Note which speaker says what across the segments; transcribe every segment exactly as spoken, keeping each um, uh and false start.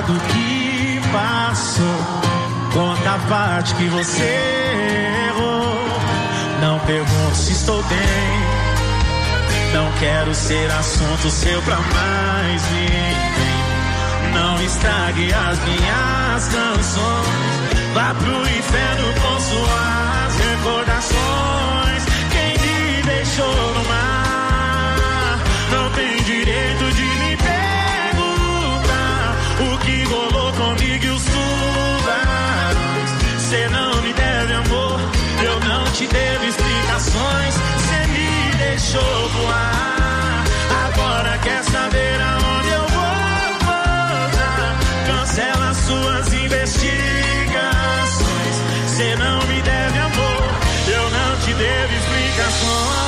Speaker 1: do que passou, conta a parte que você errou. Não pergunto se estou bem, não quero ser assunto seu pra mais ninguém. Não estrague as minhas canções, vá pro inferno com suas recordações. Quem me deixou no mar não tem direito de me perguntar o que rolou comigo e os tubarões. Cê não me deve amor, eu não te devo explicações. Cê me deixou voar, agora quer saber aonde eu vou voltar. Cancela suas investigações. Cê não me deve amor, eu não te devo explicações.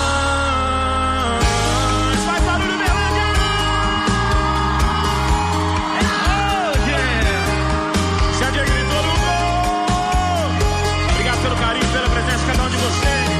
Speaker 1: Faz barulho, Berlândia! Oh, yeah! Xavier gritou no gol! Obrigado pelo carinho, pela presença de cada um de vocês.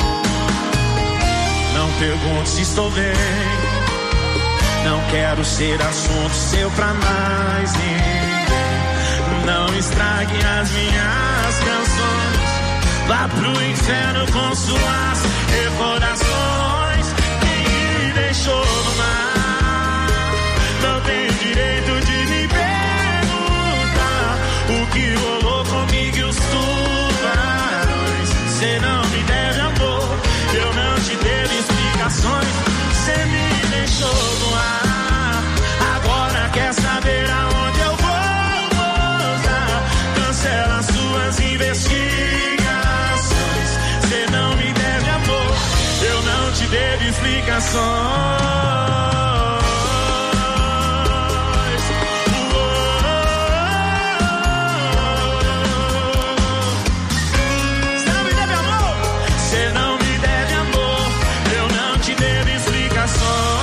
Speaker 1: Não pergunto se estou bem, não quero ser assunto seu pra mais ninguém. Não estrague as minhas canções, vá pro inferno com suas recordações. Quem me deixou no mar não tem direito de me perguntar o que rolou comigo e os tubarões. Cê não me deve amor, eu não te devo explicações. Cê me deixou no ar, agora quer saber aonde eu vou voltar. Cancela suas investigações. Cê não me deve amor, eu não te devo explicações. Cê não me deve amor, cê não me deve amor, eu não te devo explicações.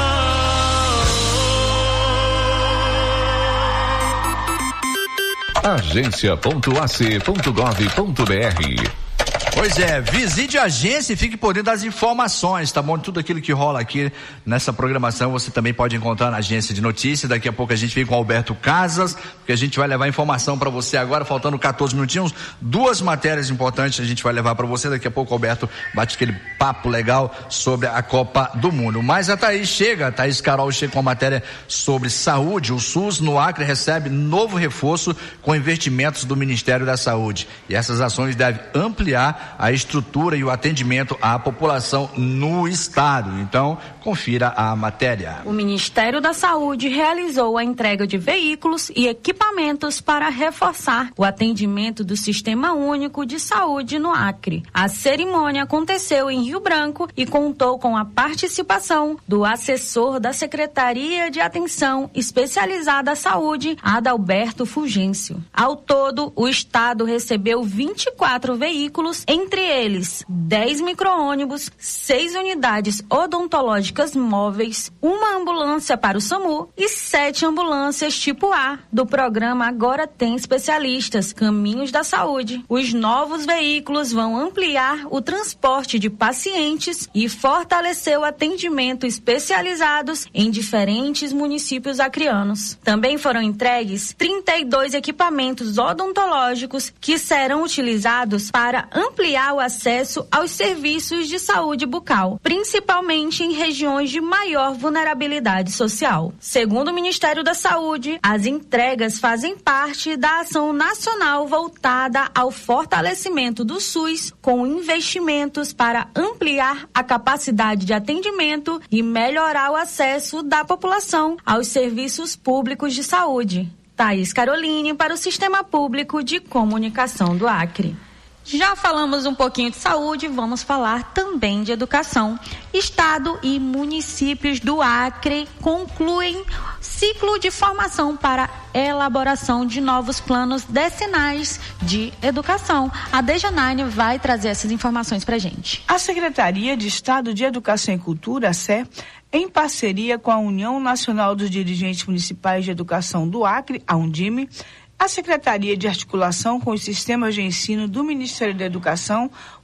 Speaker 2: agência ponto a c ponto gov ponto b r.
Speaker 3: Pois é, visite a agência e fique por dentro das informações, tá bom? Tudo aquilo que rola aqui nessa programação você também pode encontrar na agência de notícias. Daqui a pouco a gente vem com o Alberto Casas, porque a gente vai levar informação para você agora, faltando quatorze minutinhos, duas matérias importantes a gente vai levar para você. Daqui a pouco o Alberto bate aquele papo legal sobre a Copa do Mundo. Mas a Thaís chega, a Thaís Carol chega com a matéria sobre saúde. O SUS no Acre recebe novo reforço com investimentos do Ministério da Saúde. E essas ações devem ampliar a estrutura e o atendimento à população no estado. Então, confira a matéria.
Speaker 4: O Ministério da Saúde realizou a entrega de veículos e equipamentos para reforçar o atendimento do Sistema Único de Saúde no Acre. A cerimônia aconteceu em Rio Branco e contou com a participação do assessor da Secretaria de Atenção Especializada à Saúde, Adalberto Fulgêncio. Ao todo, o estado recebeu vinte e quatro veículos, entre eles dez micro-ônibus, seis unidades odontológicas móveis, uma ambulância para o SAMU e sete ambulâncias tipo A do programa Agora Tem Especialistas, Caminhos da Saúde. Os novos veículos vão ampliar o transporte de pacientes e fortalecer o atendimento especializados em diferentes municípios acreanos. Também foram entregues trinta e dois equipamentos odontológicos que serão utilizados para ampliar o acesso aos serviços de saúde bucal, principalmente em regiões de maior vulnerabilidade social. Segundo o Ministério da Saúde, as entregas fazem parte da ação nacional voltada ao fortalecimento do SUS, com investimentos para ampliar a capacidade de atendimento e melhorar o acesso da população aos serviços públicos de saúde. Thaís Caroline para o Sistema Público de Comunicação do Acre. Já falamos um pouquinho de saúde, vamos falar também de educação. Estado e municípios do Acre concluem ciclo de formação para elaboração de novos planos decenais de educação. A Dejanaine vai trazer essas informações para a gente.
Speaker 5: A Secretaria de Estado de Educação e Cultura, a S E, em parceria com a União Nacional dos Dirigentes Municipais de Educação do Acre, a UNDIME, a Secretaria de Articulação com os Sistemas de Ensino do Ministério da Educação,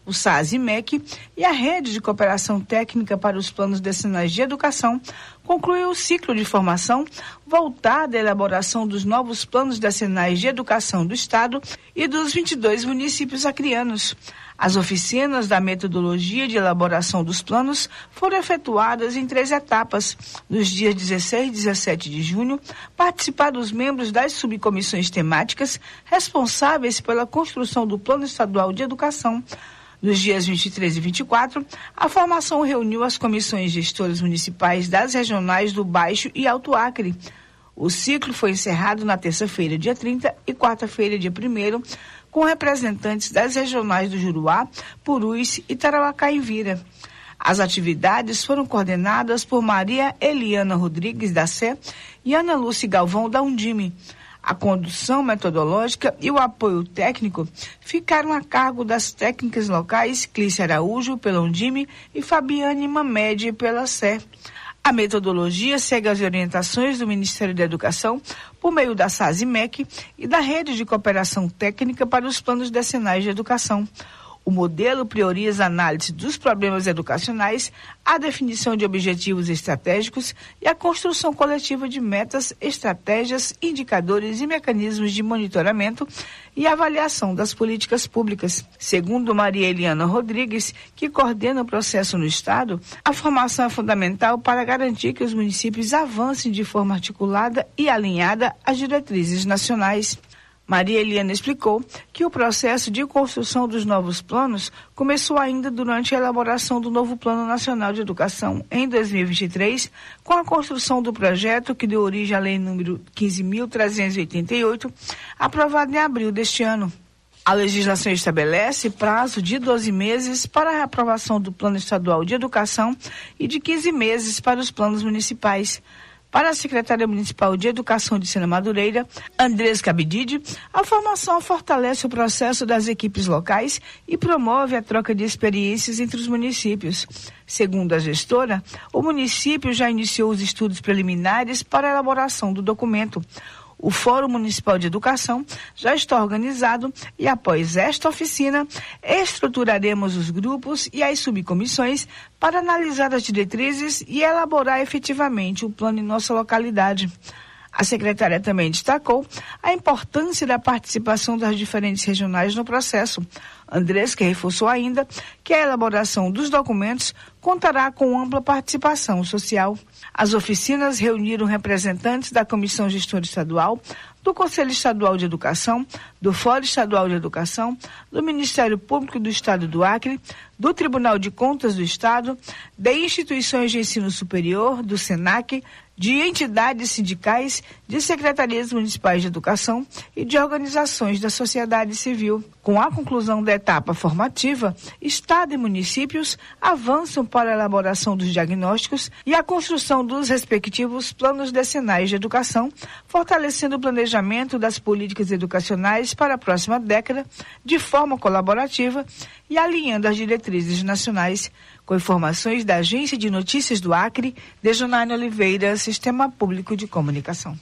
Speaker 5: o SASIMEC e a Rede de Cooperação Técnica para os Planos Decenais de Educação concluiu o ciclo de formação voltado à elaboração dos novos planos decenais de educação do Estado e dos vinte e dois municípios acreanos. As oficinas da metodologia de elaboração dos planos foram efetuadas em três etapas. Nos dias dezesseis e dezessete de junho, participaram os membros das subcomissões temáticas responsáveis pela construção do Plano Estadual de Educação. Nos dias vinte e três e vinte e quatro, a formação reuniu as comissões gestoras municipais das regionais do Baixo e Alto Acre. O ciclo foi encerrado na terça-feira, dia trinta, e quarta-feira, dia primeiro, com representantes das regionais do Juruá, Purus e Tarauacá-Envira. As atividades foram coordenadas por Maria Eliana Rodrigues, da Sé, e Ana Lúcia Galvão, da Undime. A condução metodológica e o apoio técnico ficaram a cargo das técnicas locais Clícia Araújo, pela Undime, e Fabiane Mamed, pela Sé. A metodologia segue as orientações do Ministério da Educação por meio da SASIMEC e da Rede de Cooperação Técnica para os Planos Decenais de Educação. O modelo prioriza a análise dos problemas educacionais, a definição de objetivos estratégicos e a construção coletiva de metas, estratégias, indicadores e mecanismos de monitoramento e avaliação das políticas públicas. Segundo Maria Eliana Rodrigues, que coordena o processo no Estado, a formação é fundamental para garantir que os municípios avancem de forma articulada e alinhada às diretrizes nacionais. Maria Eliana explicou que o processo de construção dos novos planos começou ainda durante a elaboração do novo Plano Nacional de Educação em dois mil e vinte e três, com a construção do projeto que deu origem à Lei número quinze mil trezentos e oitenta e oito, aprovada em abril deste ano. A legislação estabelece prazo de doze meses para a aprovação do Plano Estadual de Educação e de quinze meses para os planos municipais. Para a secretária municipal de Educação de Sena Madureira, Andrés Cabidide, a formação fortalece o processo das equipes locais e promove a troca de experiências entre os municípios. Segundo a gestora, o município já iniciou os estudos preliminares para a elaboração do documento. O Fórum Municipal de Educação já está organizado e, após esta oficina, estruturaremos os grupos e as subcomissões para analisar as diretrizes e elaborar efetivamente o plano em nossa localidade. A secretária também destacou a importância da participação das diferentes regionais no processo. Andrés, que reforçou ainda que a elaboração dos documentos contará com ampla participação social. As oficinas reuniram representantes da Comissão Gestora Estadual, do Conselho Estadual de Educação, do Fórum Estadual de Educação, do Ministério Público do Estado do Acre, do Tribunal de Contas do Estado, de instituições de ensino superior, do SENAC, de entidades sindicais, de secretarias municipais de educação e de organizações da sociedade civil. Com a conclusão da etapa formativa, Estado e municípios avançam para a elaboração dos diagnósticos e a construção dos respectivos planos decenais de educação, fortalecendo o planejamento das políticas educacionais para a próxima década de forma colaborativa e alinhando as diretrizes nacionais. Com informações da Agência de Notícias do Acre, Dejonaine Oliveira, Sistema Público de Comunicação.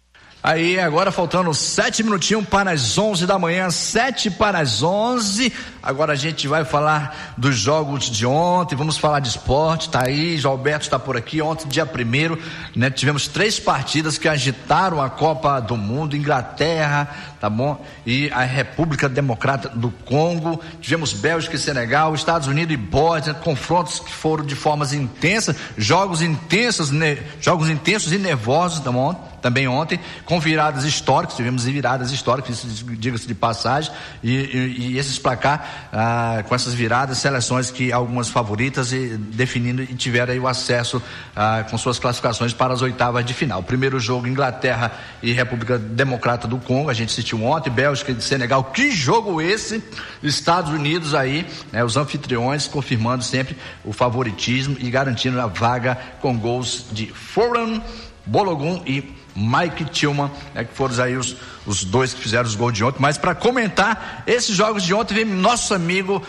Speaker 3: Aí, agora faltando sete minutinhos para as onze da manhã, sete para as onze. Agora a gente vai falar dos jogos de ontem, vamos falar de esporte. Tá aí, João Alberto está por aqui. Ontem, dia primeiro, né, tivemos três partidas que agitaram a Copa do Mundo: Inglaterra, tá bom? E a República Democrática do Congo. Tivemos Bélgica e Senegal, Estados Unidos e Bósnia, confrontos que foram de formas intensas, jogos intensos, ne, jogos intensos e nervosos, tá bom? Também ontem, com viradas históricas, tivemos viradas históricas, diga-se de passagem, e, e, e esses placar, ah, com essas viradas, seleções que algumas favoritas e definindo e tiveram aí o acesso ah, com suas classificações para as oitavas de final. Primeiro jogo, Inglaterra e República Democrática do Congo, a gente assistiu ontem, Bélgica e Senegal, que jogo esse? Estados Unidos aí, né, os anfitriões confirmando sempre o favoritismo e garantindo a vaga com gols de Foran Balogun e Mike Tillman, né, que foram aí os, os dois que fizeram os gols de ontem. Mas para comentar esses jogos de ontem, vem nosso amigo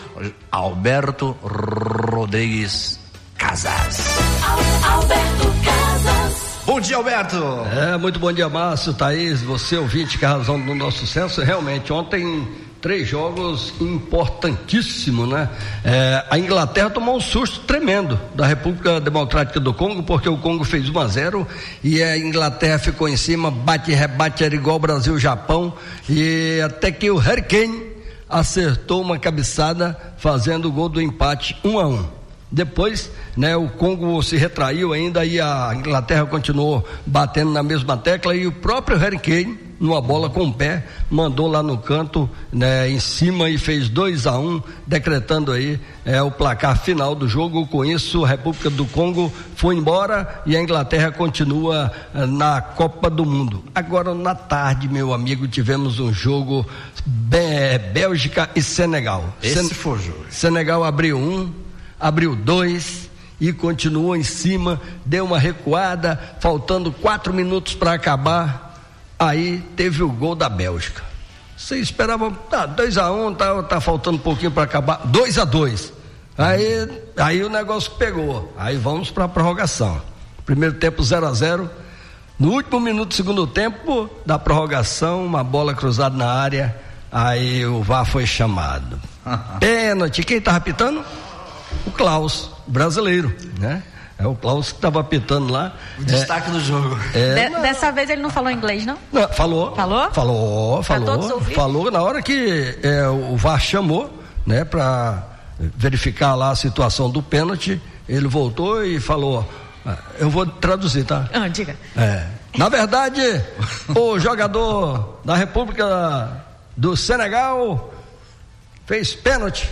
Speaker 3: Alberto Rodrigues Casas.
Speaker 6: Alberto Casas.
Speaker 3: Bom dia, Alberto.
Speaker 7: É, muito bom dia, Márcio, Thaís, você ouvinte que é a razão do nosso sucesso. Realmente, ontem três jogos importantíssimos, né? É, a Inglaterra tomou um susto tremendo da República Democrática do Congo, porque o Congo fez um a zero e a Inglaterra ficou em cima, bate e rebate, era igual Brasil-Japão, e até que o Harry Kane acertou uma cabeçada fazendo o gol do empate um a um. Depois, né, o Congo se retraiu ainda e a Inglaterra continuou batendo na mesma tecla, e o próprio Harry Kane, numa bola com o pé, mandou lá no canto, né, em cima, e fez dois a um, decretando aí é, o placar final do jogo. Com isso, a República do Congo foi embora e a Inglaterra continua é, na Copa do Mundo. Agora, na tarde, meu amigo, tivemos um jogo é, Bélgica e Senegal.
Speaker 3: Esse
Speaker 7: Sen-
Speaker 3: foi o jogo.
Speaker 7: Senegal abriu um, abriu dois e continuou em cima, deu uma recuada, faltando quatro minutos para acabar. Aí teve o gol da Bélgica. Você esperava, tá, dois a um, tá, tá faltando um pouquinho para acabar, dois a dois. Aí, aí o negócio pegou. Aí vamos para a prorrogação. Primeiro tempo zero a zero. No último minuto do segundo tempo da prorrogação, uma bola cruzada na área. Aí o V A R foi chamado. Pênalti. Quem tá apitando? O Klaus, brasileiro, né? É o Klaus que estava apitando lá.
Speaker 3: O
Speaker 7: é,
Speaker 3: destaque do jogo.
Speaker 7: É,
Speaker 4: De, dessa vez ele não falou inglês, não?
Speaker 7: não, falou.
Speaker 4: Falou?
Speaker 7: Falou, falou. Falou na hora que é, o V A R chamou, né, para verificar lá a situação do pênalti. Ele voltou e falou: eu vou traduzir, tá?
Speaker 4: Ah, diga.
Speaker 7: É. Na verdade, o jogador da República do Senegal fez pênalti.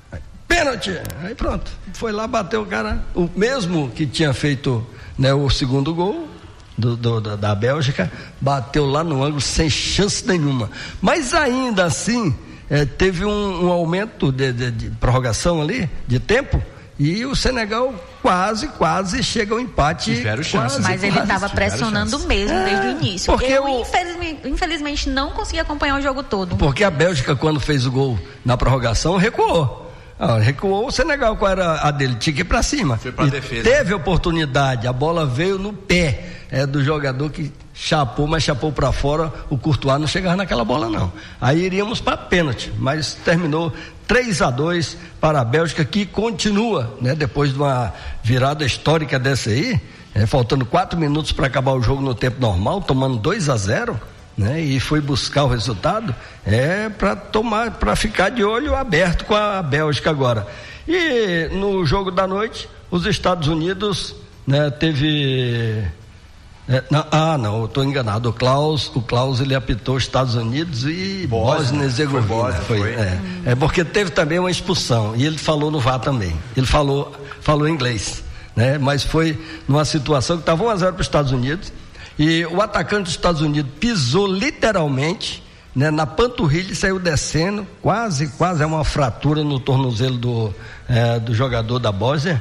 Speaker 7: Pênalti! Aí pronto, foi lá, bateu o cara, o mesmo que tinha feito, né, o segundo gol do, do, da, da Bélgica, bateu lá no ângulo sem chance nenhuma. Mas ainda assim, é, teve um, um aumento de, de, de prorrogação ali, de tempo, e o Senegal quase, quase chega ao empate.
Speaker 3: Tiveram chances.
Speaker 4: Mas ele estava pressionando mesmo é, desde o início.
Speaker 7: Porque
Speaker 4: eu,
Speaker 7: o...
Speaker 4: infelizmente, infelizmente, não consegui acompanhar o jogo todo.
Speaker 7: Porque a Bélgica, quando fez o gol na prorrogação, recuou. Ah, recuou o Senegal, qual era a dele? Tinha que ir pra cima.
Speaker 3: Foi pra
Speaker 7: e
Speaker 3: defesa.
Speaker 7: Teve oportunidade, a bola veio no pé é, do jogador que chapou, mas chapou pra fora. O Courtois não chegava naquela bola, não. Aí iríamos pra pênalti, mas terminou três a dois para a Bélgica, que continua, né, depois de uma virada histórica dessa aí, é, faltando quatro minutos para acabar o jogo no tempo normal, tomando dois a zero. Né, e foi buscar o resultado é para tomar, para ficar de olho aberto com a Bélgica agora. E no jogo da noite, os Estados Unidos, né, teve é, não, ah não, eu estou enganado, o Klaus, o Klaus ele apitou os Estados Unidos e Bósnia e Herzegovina. Foi, foi, foi. É, é porque teve também uma expulsão e ele falou no V A R também. Ele falou, falou inglês, né? Mas foi numa situação que estava um a zero para os Estados Unidos. E o atacante dos Estados Unidos pisou literalmente, né, na panturrilha e saiu descendo, quase, quase é uma fratura no tornozelo do, é, do jogador da Bósnia.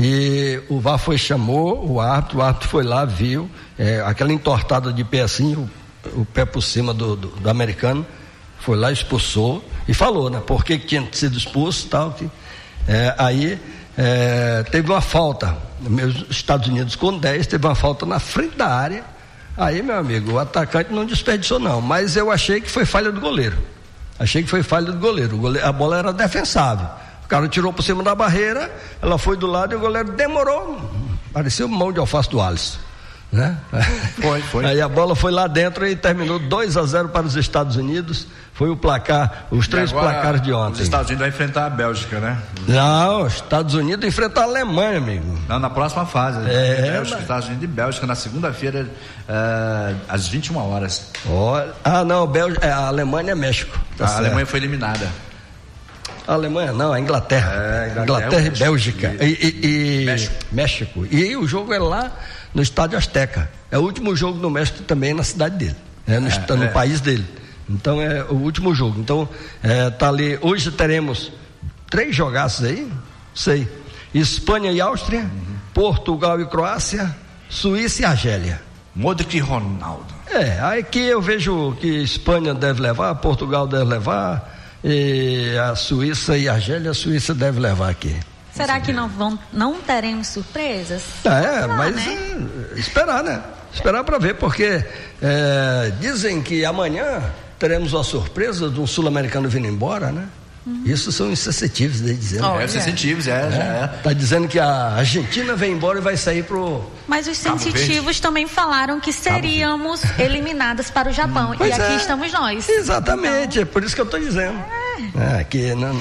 Speaker 7: E o V A R foi, chamou o árbitro, o árbitro foi lá, viu, é, aquela entortada de pé assim, o, o pé por cima do, do, do americano, foi lá, expulsou e falou, né, por que tinha sido expulso e tal. Que, é, aí é, teve uma falta, os Estados Unidos com dez, teve uma falta na frente da área. Aí, meu amigo, o atacante não desperdiçou não, mas eu achei que foi falha do goleiro. Achei que foi falha do goleiro. O goleiro, a bola era defensável. O cara tirou por cima da barreira, ela foi do lado e o goleiro demorou. Parecia mão de alface do Alisson, né?
Speaker 3: Foi, foi.
Speaker 7: Aí a bola foi lá dentro e terminou dois a zero para os Estados Unidos. Foi o placar, os três placares de ontem.
Speaker 3: Os Estados Unidos vai enfrentar a Bélgica, né?
Speaker 7: Não, os Estados Unidos enfrentam a Alemanha, amigo.
Speaker 3: Não, na próxima fase.
Speaker 7: É,
Speaker 3: Bélgica, mas... Estados Unidos e Bélgica, na segunda-feira, uh, às vinte e uma horas.
Speaker 7: Oh, ah, não, Bélgica, a Alemanha é México.
Speaker 3: Tá a certo. Alemanha foi eliminada.
Speaker 7: A Alemanha não, a Inglaterra. É, Inglaterra, Inglaterra e México. Bélgica. E, e, e México. México. E o jogo é lá no Estádio Azteca. É o último jogo no México também, na cidade dele. É, no, é, no é. país dele. Então é o último jogo. Então é, tá ali. Hoje teremos três jogaços aí, sei. Espanha e Áustria, uhum. Portugal e Croácia, Suíça e Argélia.
Speaker 3: Modric e Ronaldo.
Speaker 7: É, aí que eu vejo que Espanha deve levar, Portugal deve levar, e a Suíça e a Argélia, a Suíça deve levar aqui.
Speaker 4: Será que não, vão, não teremos surpresas?
Speaker 7: É, não, mas né? é, esperar, né? Esperar para ver, porque é, dizem que amanhã teremos uma surpresa de um sul-americano vindo embora, né? Hum. Isso são insensitivos, de dizer.
Speaker 3: Oh, é, insensitivos, é, é, já é.
Speaker 7: Tá dizendo que a Argentina vem embora e vai sair pro...
Speaker 4: Mas os sensitivos também falaram que seríamos eliminados para o Japão. Pois e aqui é. estamos nós.
Speaker 7: Exatamente, então... é por isso que eu tô dizendo. É, é que não,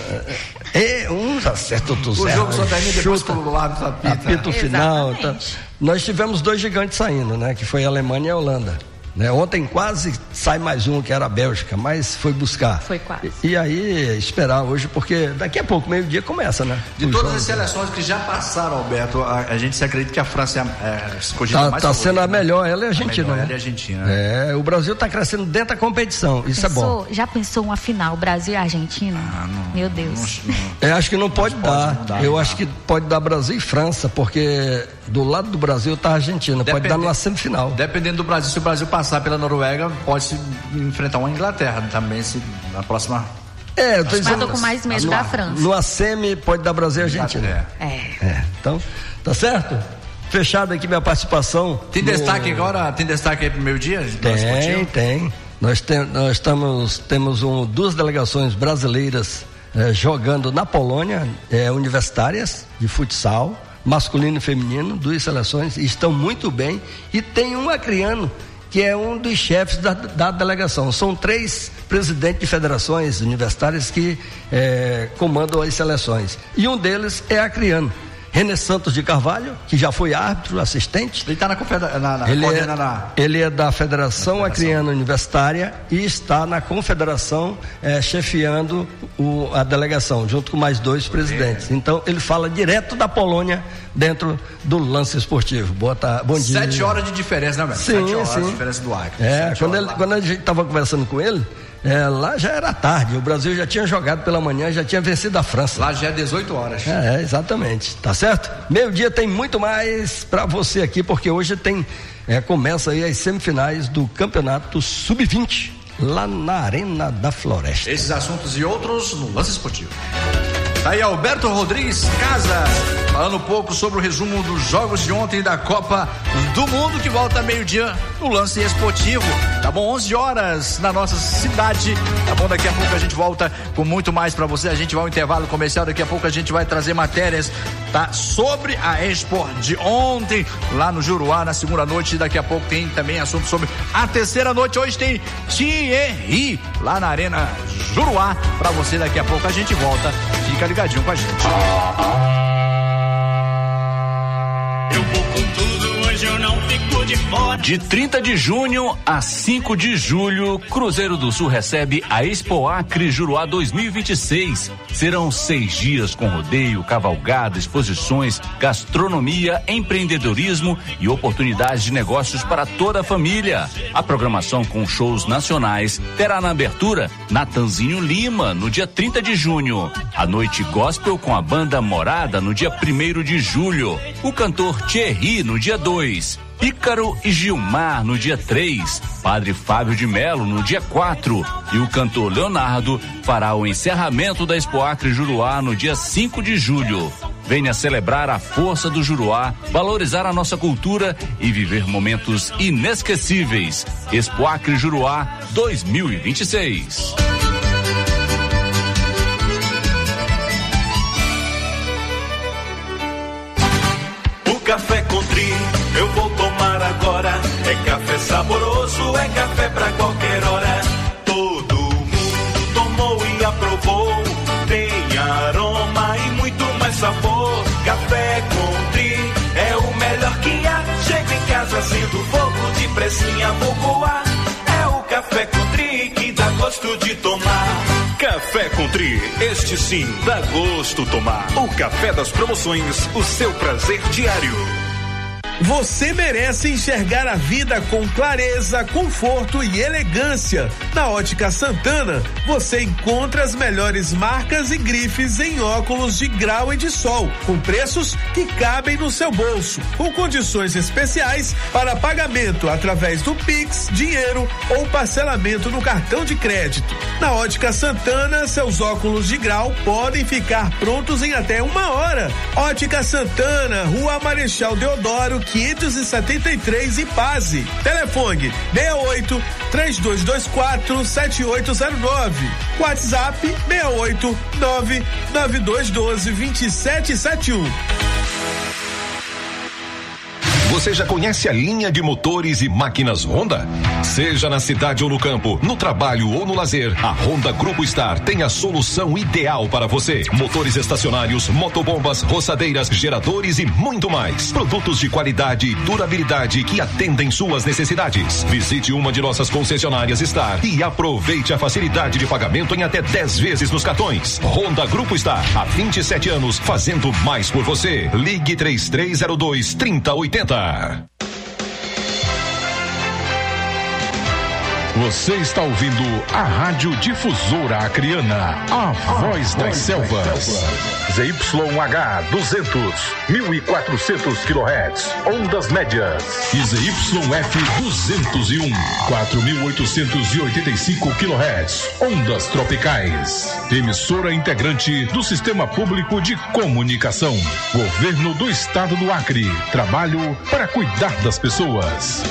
Speaker 7: é, uns acertam, outros
Speaker 3: erram. O jogo só termina depois pelo lado do apito.
Speaker 7: Apito final. Tá. Nós tivemos dois gigantes saindo, né? Que foi a Alemanha e a Holanda. Né? Ontem quase sai mais um, que era a Bélgica, mas foi buscar.
Speaker 4: Foi quase.
Speaker 7: E, e aí, esperar hoje, porque daqui a pouco, meio-dia, começa, né?
Speaker 3: De todas jogos, as seleções que já passaram, Alberto, a, a gente se acredita que a França é, é escolhida
Speaker 7: tá,
Speaker 3: mais
Speaker 7: Tá sendo
Speaker 3: favorita,
Speaker 7: a melhor, ela é a Argentina.
Speaker 3: A melhor,
Speaker 7: né?
Speaker 3: Ela é a Argentina.
Speaker 7: É, o Brasil tá crescendo dentro da competição, isso
Speaker 4: pensou,
Speaker 7: é bom.
Speaker 4: Já pensou uma final, Brasil e Argentina? Ah, não, Meu Deus.
Speaker 3: Não, não,
Speaker 7: Eu acho que não pode dar.
Speaker 3: Pode dar,
Speaker 7: Eu
Speaker 3: não
Speaker 7: acho
Speaker 3: dá.
Speaker 7: que pode dar Brasil e França, porque do lado do Brasil tá a Argentina. Depende, pode dar numa semifinal.
Speaker 3: Dependendo do Brasil, se o Brasil passar pela Noruega, pode se enfrentar uma Inglaterra também, se na próxima.
Speaker 7: É, eu tô
Speaker 4: Mas
Speaker 7: dizendo,
Speaker 4: tô com mais medo
Speaker 7: no,
Speaker 4: da França.
Speaker 7: No semi pode dar Brasil e Argentina.
Speaker 4: É.
Speaker 7: é. Então, tá certo? Fechado aqui minha participação.
Speaker 3: Tem no... destaque agora? Tem destaque aí pro meio dia?
Speaker 7: Tem, tem. Nós, tem, nós estamos, temos um, duas delegações brasileiras eh, jogando na Polônia, eh, universitárias de futsal, masculino e feminino, duas seleções, e estão muito bem. E tem um acriano que é um dos chefes da, da delegação. São três presidentes de federações universitárias que eh, comandam as seleções. E um deles é acriano. René Santos de Carvalho, que já foi árbitro, assistente.
Speaker 3: Ele está na, confedera- na, na,
Speaker 7: ele, é,
Speaker 3: na...
Speaker 7: ele é da Federação Acriana Universitária e está na confederação eh, chefiando o, a delegação, junto com mais dois presidentes. É. Então, ele fala direto da Polônia dentro do lance esportivo. Boa tarde, bom dia.
Speaker 3: Sete horas de diferença, né, velho?
Speaker 7: Sim,
Speaker 3: Sete horas
Speaker 7: sim.
Speaker 3: de diferença do Acre.
Speaker 7: É, quando, ele, quando a gente estava conversando com ele, É, lá já era tarde, o Brasil já tinha jogado pela manhã, já tinha vencido a França.
Speaker 3: Lá já é dezoito horas.
Speaker 7: É, exatamente, tá certo? Meio dia tem muito mais pra você aqui, porque hoje tem, é, começa aí as semifinais do campeonato sub vinte, lá na Arena da Floresta.
Speaker 3: Esses assuntos e outros no Lance Esportivo. Tá aí Alberto Rodrigues Casas, falando um pouco sobre o resumo dos jogos de ontem da Copa do Mundo, que volta meio-dia no Lance Esportivo. Tá bom? onze horas na nossa cidade. Tá bom? Daqui a pouco a gente volta com muito mais pra você. A gente vai ao intervalo comercial. Daqui a pouco a gente vai trazer matérias, tá? Sobre a Expo de ontem, lá no Juruá, na segunda noite. Daqui a pouco tem também assunto sobre a terceira noite. Hoje tem Thierry, lá na Arena Juruá. Pra você, daqui a pouco a gente volta. Fica ligadinho com a gente.
Speaker 1: Eu vou com tudo, hoje eu não fico de fora.
Speaker 2: De trinta de junho a cinco de julho, Cruzeiro do Sul recebe a Expo Acre Juruá dois mil e vinte e seis. Serão seis dias com rodeio, cavalgada, exposições, gastronomia, empreendedorismo e oportunidades de negócios para toda a família. A programação com shows nacionais terá na abertura Natanzinho Lima, no dia trinta de junho. A noite gospel com a banda Morada, no dia primeiro de julho. O cantor Thierry, no dia dois. Ícaro e Gilmar no dia três, Padre Fábio de Melo no dia quatro e o cantor Leonardo fará o encerramento da Expo Acre Juruá no dia cinco de julho. Venha celebrar a força do Juruá, valorizar a nossa cultura e viver momentos inesquecíveis. Expo Acre Juruá dois mil e vinte e seis.
Speaker 1: Café Country, eu vou tomar agora. É café saboroso, é café pra qualquer hora. Todo mundo tomou e aprovou. Tem aroma e muito mais sabor. Café Country é o melhor que há. Chego em casa, sinto fogo de pressinha, vou coar. É o Café Country que dá gosto de tomar.
Speaker 8: Café Country, este sim dá gosto tomar. O café das promoções, o seu prazer diário.
Speaker 9: Você merece enxergar a vida com clareza, conforto e elegância. Na Ótica Santana, você encontra as melhores marcas e grifes em óculos de grau e de sol, com preços que cabem no seu bolso, com condições especiais para pagamento através do Pix, dinheiro ou parcelamento no cartão de crédito. Na Ótica Santana, seus óculos de grau podem ficar prontos em até uma hora. Ótica Santana, Rua Marechal Deodoro, quinhentos e setenta e três e Pase. Telefone seis oito, três dois dois quatro, sete oito zero nove. WhatsApp seis oito, nove nove dois um dois, dois sete sete um.
Speaker 10: Você já conhece a linha de motores e máquinas Honda? Seja na cidade ou no campo, no trabalho ou no lazer, a Honda Grupo Star tem a solução ideal para você. Motores estacionários, motobombas, roçadeiras, geradores e muito mais. Produtos de qualidade e durabilidade que atendem suas necessidades. Visite uma de nossas concessionárias Star e aproveite a facilidade de pagamento em até dez vezes nos cartões. Honda Grupo Star, há vinte e sete anos, fazendo mais por você. Ligue três três zero dois, três zero oito zero.
Speaker 11: Você está ouvindo a Rádio Difusora Acreana, a voz das selvas. Z Y H duzentos, mil e quatrocentos quilohertz, ondas médias. E Z Y F duzentos e um, quatro mil oitocentos e oitenta e cinco quilohertz, ondas tropicais. Emissora integrante do Sistema Público de Comunicação. Governo do Estado do Acre. Trabalho para cuidar das pessoas.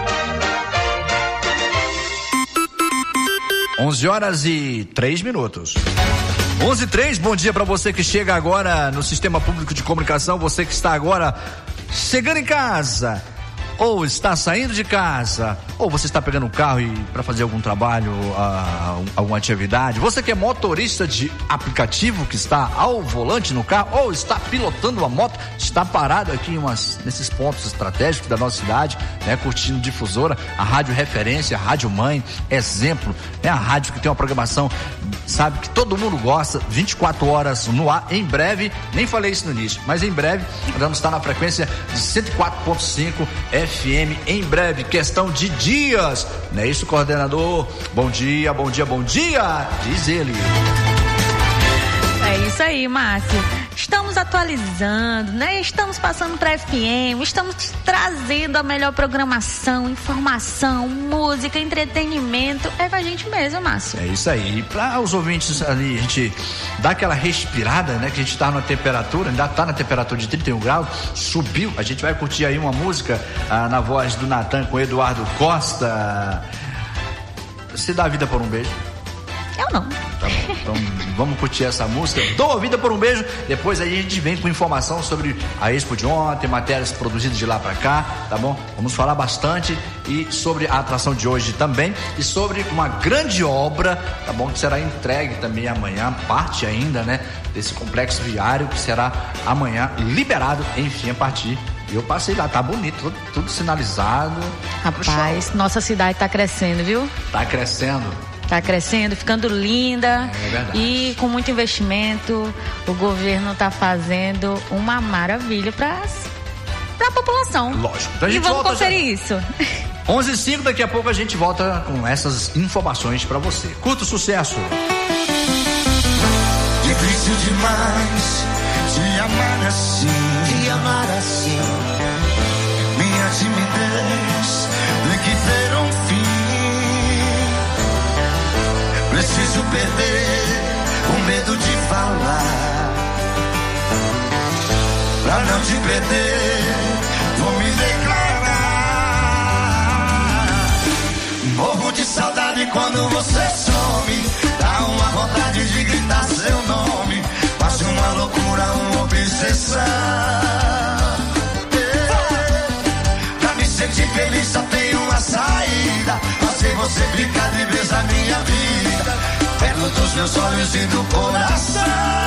Speaker 3: onze horas e três minutos. onze e três, bom dia para você que chega agora no Sistema Público de Comunicação, você que está agora chegando em casa, ou está saindo de casa, ou você está pegando um carro e para fazer algum trabalho, ah, alguma atividade. Você que é motorista de aplicativo, que está ao volante no carro, ou está pilotando uma moto, está parado aqui em umas, nesses pontos estratégicos da nossa cidade, né, curtindo Difusora, a rádio referência, a rádio mãe, exemplo, é a rádio que tem uma programação, sabe, que todo mundo gosta, vinte e quatro horas no ar. Em breve, nem falei isso no início, mas em breve nós vamos estar na frequência de cento e quatro ponto cinco F M, em breve, questão de dias, não é isso, coordenador? Bom dia, bom dia, bom dia, diz ele.
Speaker 4: É isso aí, Márcio. Estamos atualizando, né? Estamos passando para F M, estamos trazendo a melhor programação, informação, música, entretenimento. É com a gente mesmo, Márcio.
Speaker 3: É isso aí. Para os ouvintes ali, a gente dá aquela respirada, né? Que a gente tá na temperatura, ainda tá na temperatura de trinta e um graus, subiu. A gente vai curtir aí uma música ah, na voz do Natan com Eduardo Costa. Você dá a vida por um beijo?
Speaker 4: Eu não.
Speaker 3: Tá bom, então vamos curtir essa música. Dou a vida por um beijo. Depois aí a gente vem com informação sobre a Expo de ontem, matérias produzidas de lá pra cá, tá bom? Vamos falar bastante e sobre a atração de hoje também e sobre uma grande obra, tá bom? Que será entregue também amanhã, parte ainda, né? Desse complexo viário que será amanhã liberado, enfim, a partir. Eu passei lá, tá bonito, tudo, tudo sinalizado.
Speaker 4: Rapaz, nossa cidade tá crescendo, viu?
Speaker 3: Tá crescendo.
Speaker 4: Tá crescendo, ficando linda.
Speaker 3: É verdade.
Speaker 4: E com muito investimento, o governo tá fazendo uma maravilha para a população.
Speaker 3: Lógico. Então a gente
Speaker 4: e vamos
Speaker 3: volta
Speaker 4: conferir
Speaker 3: já.
Speaker 4: isso.
Speaker 3: onze e cinco, daqui a pouco a gente volta com essas informações para você. Curta o sucesso.
Speaker 1: Difícil demais te amar assim, te amar assim. Minha timidez tem que ter um fim. Preciso perder o medo de falar. Pra não te perder, vou me declarar. Morro de saudade quando você some. Dá uma vontade de gritar seu nome. Faço uma loucura, uma obsessão. Pra me sentir feliz só tem uma saída. Fazer você brincar de vez a minha vida. Perto dos meus olhos e do coração.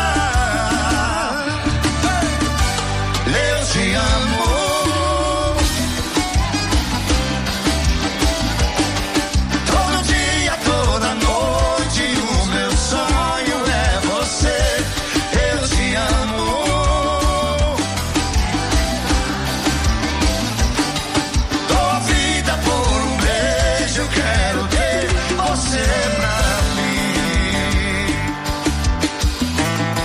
Speaker 1: Eu te amo. Todo dia, toda noite, o meu sonho é você. Eu te amo. Dou a vida por um beijo, quero ter você pra mim.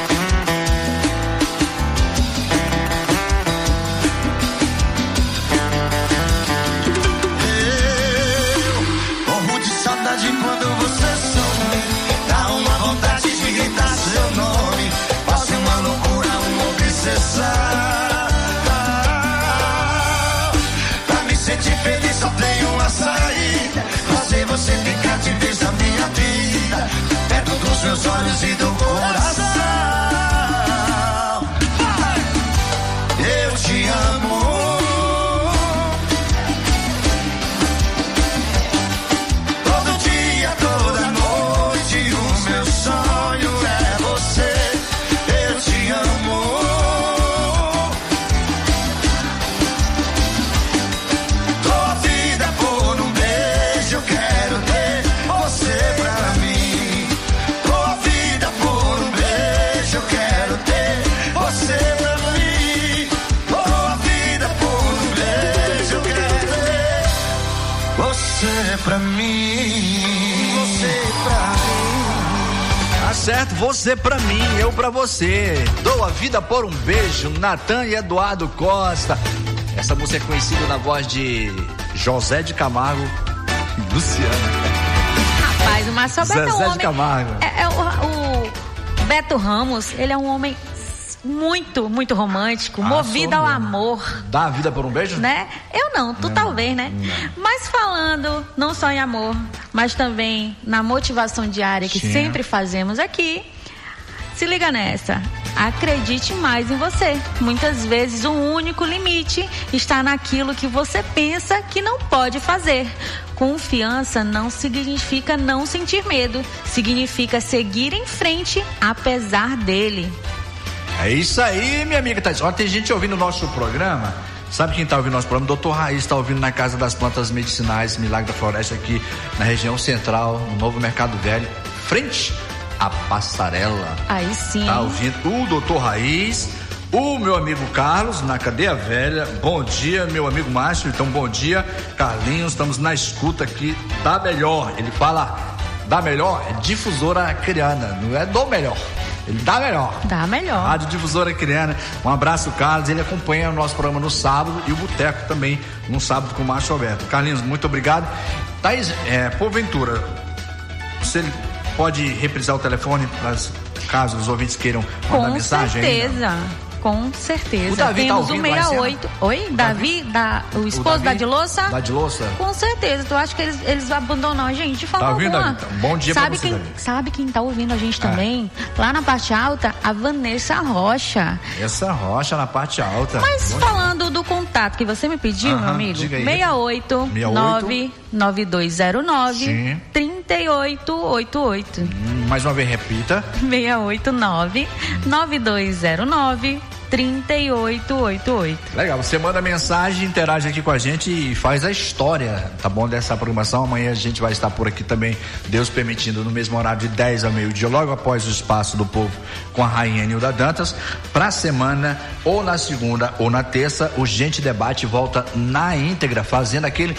Speaker 3: certo, você pra mim, eu pra você. Dou a vida por um beijo, Natan e Eduardo Costa. Essa música é conhecida na voz de José de Camargo e Luciano.
Speaker 4: Rapaz, o Márcio Alberto é um
Speaker 3: Zezé
Speaker 4: homem...
Speaker 3: de Camargo.
Speaker 4: É, é o, o Beto Ramos, ele é um homem muito, muito romântico, ah, movido ao amor.
Speaker 3: Dá a vida por um beijo?
Speaker 4: Né? Eu não, tu não, talvez, né? Não. Mas falando não só em amor, mas também na motivação diária que Sim. sempre fazemos aqui, se liga nessa. Acredite mais em você. Muitas vezes o único limite está naquilo que você pensa que não pode fazer. Confiança não significa não sentir medo, significa seguir em frente apesar dele.
Speaker 3: É isso aí, minha amiga Thaís. Olha, tem gente ouvindo o nosso programa. Sabe quem está ouvindo o nosso programa? doutor Raiz está ouvindo na Casa das Plantas Medicinais Milagre da Floresta, aqui na região central, no Novo Mercado Velho, frente à Passarela.
Speaker 4: Aí sim.
Speaker 3: Tá ouvindo o doutor Raiz, o meu amigo Carlos, na Cadeia Velha. Bom dia, meu amigo Márcio. Então, bom dia, Carlinhos. Estamos na escuta aqui da melhor. Ele fala da melhor, é difusora acreana, não é do melhor. Ele dá melhor.
Speaker 4: Dá melhor.
Speaker 3: Rádio Difusora Acreana. Um abraço, Carlos. Ele acompanha o nosso programa no sábado e o Boteco também no sábado com o Márcio Alberto. Carlinhos, muito obrigado. Thaís, é, porventura, você pode reprisar o telefone caso os ouvintes queiram mandar
Speaker 4: com
Speaker 3: mensagem? Com
Speaker 4: certeza. Ainda? Com certeza.
Speaker 3: O Davi
Speaker 4: Temos
Speaker 3: tá
Speaker 4: o sessenta e oito. Oi, Davi, da, o esposo o Davi, da Dilossa?
Speaker 3: Da Dilossa?
Speaker 4: Com certeza. Tu acha que eles, eles abandonam a gente de forma
Speaker 3: tá ouvindo,
Speaker 4: alguma?
Speaker 3: Davi? Bom dia
Speaker 4: sabe
Speaker 3: pra você,
Speaker 4: quem,
Speaker 3: Davi.
Speaker 4: Sabe quem tá ouvindo a gente também? É. Lá na parte alta, a Vanessa Rocha.
Speaker 3: Essa Rocha na parte alta.
Speaker 4: Mas
Speaker 3: Bom
Speaker 4: falando
Speaker 3: dia.
Speaker 4: do contato que você me pediu,
Speaker 3: Aham,
Speaker 4: meu amigo,
Speaker 3: diga aí.
Speaker 4: seis oito nove nove dois zero nove três oito oito oito.
Speaker 3: Hum, mais uma vez, repita.
Speaker 4: seis oito nove nove dois zero nove três oito oito oito.
Speaker 3: Legal, você manda mensagem, interage aqui com a gente e faz a história, tá bom, dessa programação. Amanhã a gente vai estar por aqui também, Deus permitindo, no mesmo horário de dez ao meio-dia, logo após o Espaço do Povo com a Rainha Nilda Dantas. Pra semana, ou na segunda ou na terça, o Gente Debate volta na íntegra, fazendo aquele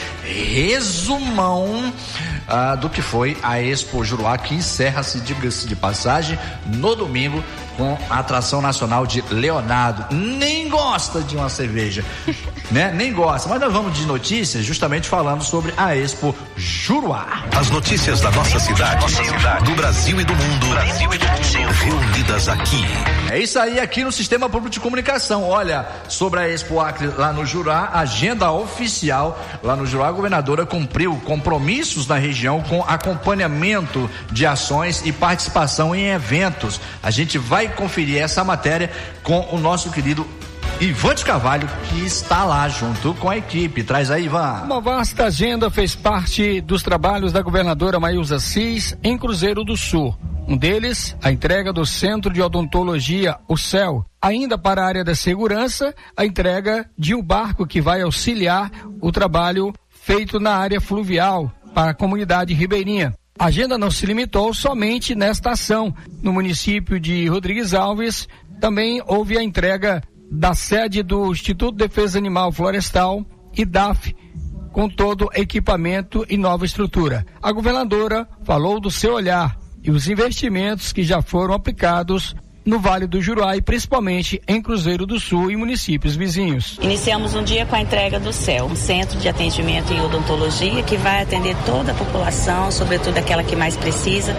Speaker 3: resumão ah, do que foi a Expo Juruá, que encerra-se, diga-se de passagem, no domingo, com a atração nacional de Leonardo. Nem gosta de uma cerveja, né? Nem gosta. Mas nós vamos de notícias, justamente falando sobre a Expo Juruá.
Speaker 12: As notícias da nossa cidade, nossa cidade, do Brasil e do mundo, Brasil e do mundo, reunidas aqui.
Speaker 3: É isso aí, aqui no Sistema Público de Comunicação. Olha, sobre a Expo Acre lá no Juruá, agenda oficial lá no Juruá, a governadora cumpriu compromissos na região com acompanhamento de ações e participação em eventos. A gente vai conferir essa matéria com o nosso querido Ivan de Carvalho, que está lá junto com a equipe. Traz aí, Ivan.
Speaker 13: Uma vasta agenda fez parte dos trabalhos da governadora Maílza Assis em Cruzeiro do Sul. Um deles, a entrega do Centro de Odontologia, o C E L. Ainda para a área da segurança, a entrega de um barco que vai auxiliar o trabalho feito na área fluvial para a comunidade ribeirinha. A agenda não se limitou somente nesta ação. No município de Rodrigues Alves, também houve a entrega da sede do Instituto de Defesa Animal Florestal e D A F, com todo equipamento e nova estrutura. A governadora falou do seu olhar e os investimentos que já foram aplicados no Vale do Juruá e principalmente em Cruzeiro do Sul e municípios vizinhos.
Speaker 14: Iniciamos um dia com a entrega do C E L, um centro de atendimento em odontologia que vai atender toda a população, sobretudo aquela que mais precisa,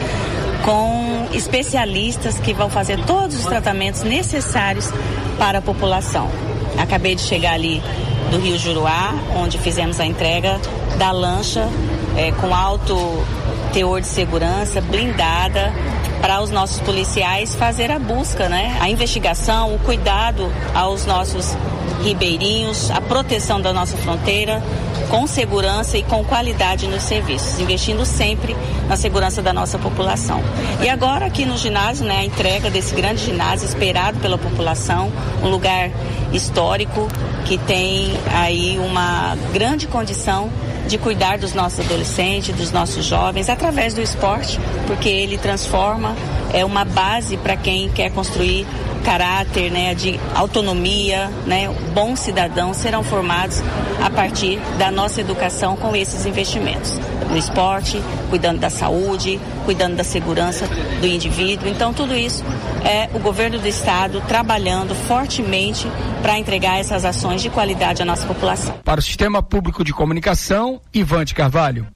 Speaker 14: com especialistas que vão fazer todos os tratamentos necessários para a população. Acabei de chegar ali do Rio Juruá, onde fizemos a entrega da lancha é, com alto teor de segurança, blindada, para os nossos policiais fazer a busca, né? A investigação, o cuidado aos nossos ribeirinhos, a proteção da nossa fronteira, com segurança e com qualidade nos serviços, investindo sempre na segurança da nossa população. E agora aqui no ginásio, né, a entrega desse grande ginásio esperado pela população, um lugar histórico que tem aí uma grande condição de cuidar dos nossos adolescentes, dos nossos jovens, através do esporte, porque ele transforma, é uma base para quem quer construir caráter, né, de autonomia, né, bons cidadãos serão formados a partir da nossa educação com esses investimentos. no esporte, cuidando da saúde, cuidando da segurança do indivíduo. Então, tudo isso é o governo do estado trabalhando fortemente para entregar essas ações de qualidade à nossa população.
Speaker 13: Para o Sistema Público de Comunicação, Ivan de Carvalho.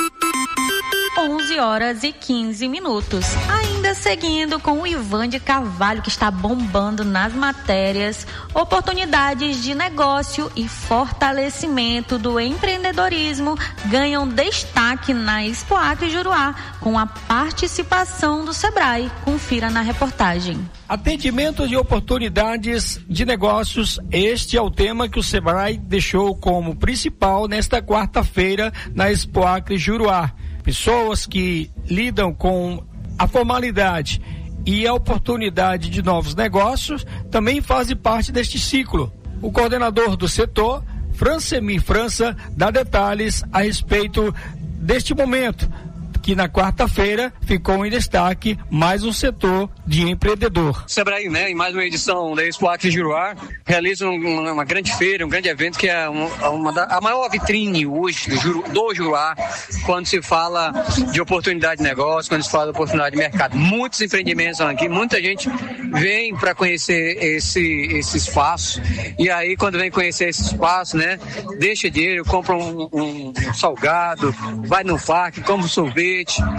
Speaker 4: onze horas e quinze minutos. Ainda seguindo com o Ivan de Carvalho, que está bombando nas matérias, oportunidades de negócio e fortalecimento do empreendedorismo ganham destaque na Expo Acre Juruá, com a participação do Sebrae. Confira na reportagem.
Speaker 13: Atendimento de oportunidades de negócios, este é o tema que o Sebrae deixou como principal nesta quarta-feira na Expo Acre Juruá. Pessoas que lidam com a formalidade e a oportunidade de novos negócios também fazem parte deste ciclo. O coordenador do setor, Francemir França, dá detalhes a respeito deste momento, que na quarta-feira ficou em destaque mais um setor de empreendedor.
Speaker 15: Sebrae, né, em mais uma edição da Expo Acre Juruá, realiza uma, uma grande feira, um grande evento que é uma, uma da, a maior vitrine hoje do, Juru, do Juruá, quando se fala de oportunidade de negócio, quando se fala de oportunidade de mercado. Muitos empreendimentos aqui, muita gente vem para conhecer esse, esse espaço, e aí quando vem conhecer esse espaço, né, deixa dinheiro, compra um, um, um salgado, vai no parque, compra um sorvete,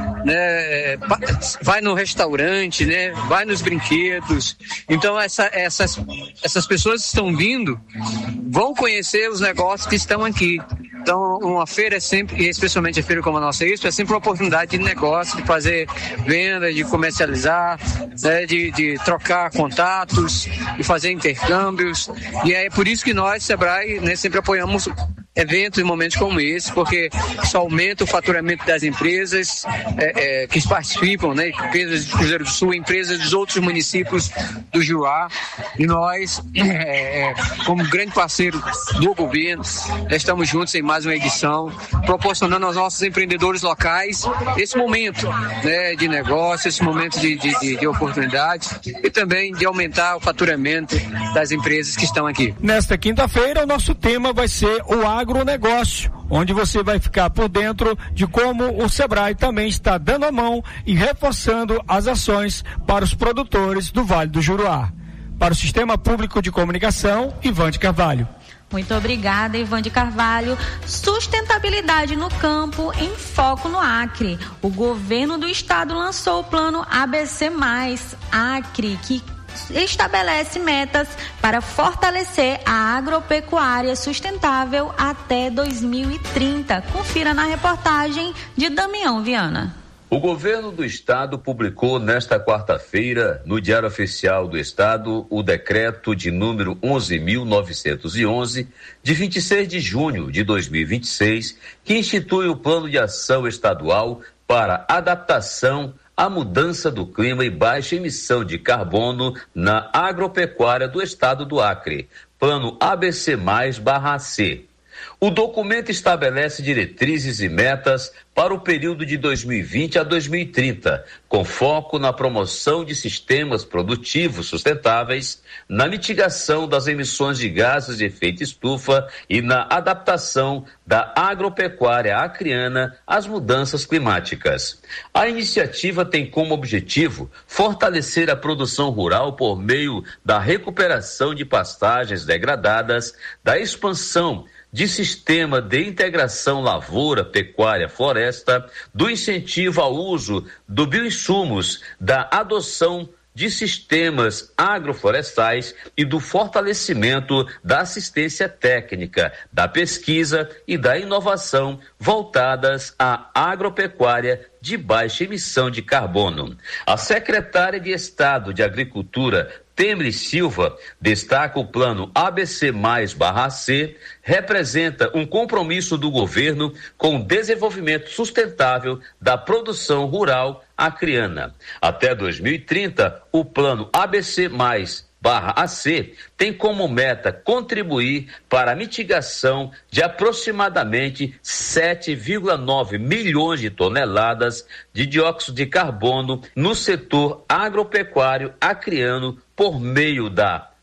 Speaker 15: né, vai no restaurante, né, vai nos brinquedos. Então essa, essas, essas pessoas que estão vindo vão conhecer os negócios que estão aqui. Então uma feira é sempre, e especialmente a feira como a nossa Expo, é sempre uma oportunidade de negócio, de fazer venda, de comercializar, né, de, de trocar contatos, de fazer intercâmbios. E é por isso que nós, Sebrae, né, sempre apoiamos eventos e momentos como esse, porque isso aumenta o faturamento das empresas é, é, que participam, né? Empresas do Cruzeiro do Sul, empresas dos outros municípios do Juruá. E nós, é, é, como grande parceiro do governo, estamos juntos em mais uma edição, proporcionando aos nossos empreendedores locais esse momento, né, de negócio, esse momento de, de, de, de oportunidade e também de aumentar o faturamento das empresas que estão aqui.
Speaker 13: Nesta quinta-feira, o nosso tema vai ser o agronegócio, onde você vai ficar por dentro de como o Sebrae também está dando a mão e reforçando as ações para os produtores do Vale do Juruá. Para o Sistema Público de Comunicação, Ivan de Carvalho.
Speaker 4: Muito obrigada, Ivan de Carvalho. Sustentabilidade no campo em foco no Acre. O governo do estado lançou o plano A B C mais, Acre, que estabelece metas para fortalecer a agropecuária sustentável até dois mil e trinta. Confira na reportagem de Damião Viana.
Speaker 16: O governo do estado publicou nesta quarta-feira, no Diário Oficial do Estado, o decreto de número onze mil novecentos e onze, de vinte e seis de junho de dois mil e vinte e seis, que institui o Plano de Ação Estadual para adaptação à mudança do clima e baixa emissão de carbono na agropecuária do estado do Acre, Plano A B C mais, barra C. O documento estabelece diretrizes e metas para o período de dois mil e vinte a dois mil e trinta, com foco na promoção de sistemas produtivos sustentáveis, na mitigação das emissões de gases de efeito estufa e na adaptação da agropecuária acreana às mudanças climáticas. A iniciativa tem como objetivo fortalecer a produção rural por meio da recuperação de pastagens degradadas, da expansão de sistema de integração lavoura, pecuária, floresta, do incentivo ao uso do bioinsumos, da adoção de sistemas agroflorestais e do fortalecimento da assistência técnica, da pesquisa e da inovação voltadas à agropecuária de baixa emissão de carbono. A secretária de Estado de Agricultura, Temer Silva, destaca o plano A B C mais, barra C, representa um compromisso do governo com o desenvolvimento sustentável da produção rural acreana. Até dois mil e trinta, o plano A B C mais, barra A C, tem como meta contribuir para a mitigação de aproximadamente sete vírgula nove milhões de toneladas de dióxido de carbono no setor agropecuário acreano por meio da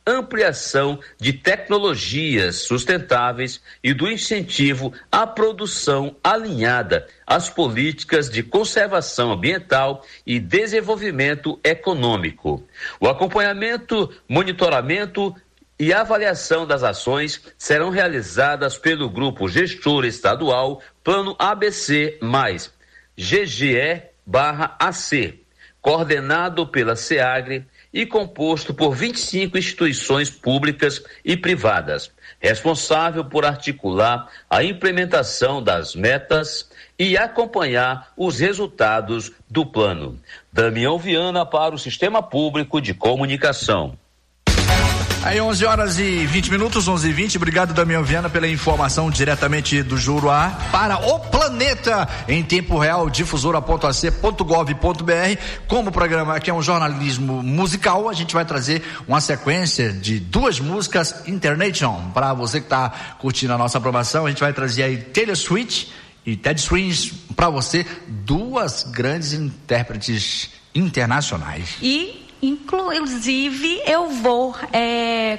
Speaker 16: ampliação de tecnologias sustentáveis e do incentivo à produção alinhada às políticas de conservação ambiental e desenvolvimento econômico. O acompanhamento, monitoramento e avaliação das ações serão realizadas pelo Grupo Gestor Estadual Plano A B C mais G G E barra A C, coordenado pela SEAGRE e composto por vinte e cinco instituições públicas e privadas, responsável por articular a implementação das metas e acompanhar os resultados do plano. Damião Viana para o Sistema Público de Comunicação.
Speaker 3: Aí onze horas e vinte minutos, onze e vinte. Obrigado, Damião Viana, pela informação diretamente do Juruá para o planeta em tempo real, difusora ponto a c ponto gov ponto b r. Como o programa aqui é um jornalismo musical, a gente vai trazer uma sequência de duas músicas International para você que está curtindo a nossa programação. A gente vai trazer aí Taylor Swift e Ted Swings para você, duas grandes intérpretes internacionais.
Speaker 4: E inclusive, eu vou é,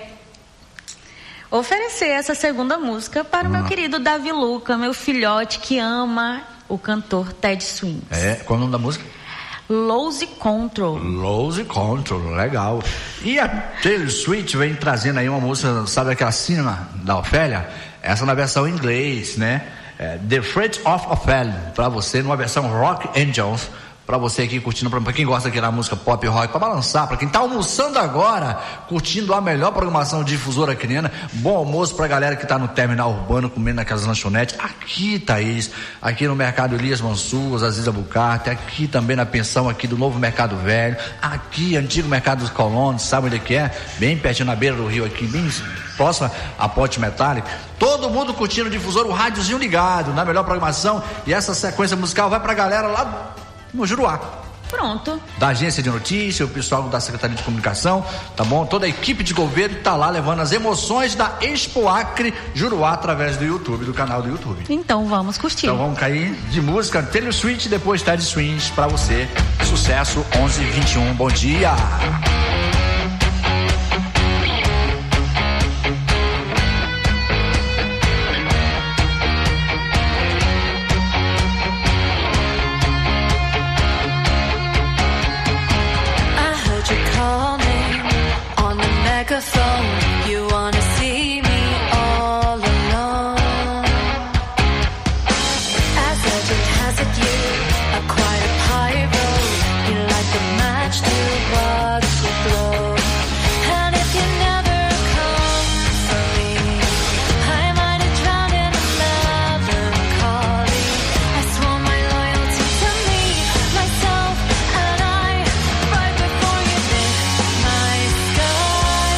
Speaker 4: oferecer essa segunda música para o meu querido Davi Luca, meu filhote que ama o cantor Ted Swings.
Speaker 3: É, qual é o nome da música?
Speaker 4: Lose Control.
Speaker 3: Lose Control, legal. E a Taylor Swift vem trazendo aí uma música, sabe aquela cena da Ofélia? Essa na versão em inglês, né? É, The Fate of Ophelia, para você, numa versão Rock Angels. Pra você aqui curtindo, pra quem gosta daquela música pop rock, pra balançar, pra quem tá almoçando agora, curtindo a melhor programação difusora criana. Bom almoço pra galera que tá no terminal urbano, comendo naquelas lanchonetes. Aqui, Thaís, aqui no Mercado Elias Mansur, Aziz Abucarte, aqui também na pensão aqui do Novo Mercado Velho, aqui, antigo Mercado dos Colonos, sabe onde é que é? Bem pertinho na beira do rio aqui, bem próxima à Ponte Metálica. Todo mundo curtindo o difusor, o rádiozinho ligado, na melhor programação. E essa sequência musical vai pra galera lá no Juruá.
Speaker 4: Pronto.
Speaker 3: Da agência de notícia, o pessoal da Secretaria de Comunicação, tá bom? Toda a equipe de governo tá lá levando as emoções da Expo Acre Juruá através do YouTube, do canal do YouTube.
Speaker 4: Então vamos curtir.
Speaker 3: Então vamos cair de música Taylor Swift, depois Ted Swings pra você. Sucesso, onze e vinte e um. Bom dia.
Speaker 6: You wanna see me all alone. As legend has it, you are quite a pyro. You like a match to watch it glow. And if you never come for me, I might have drowned in a melancholy. I swore my loyalty to me, myself, and I, right before you did my sky.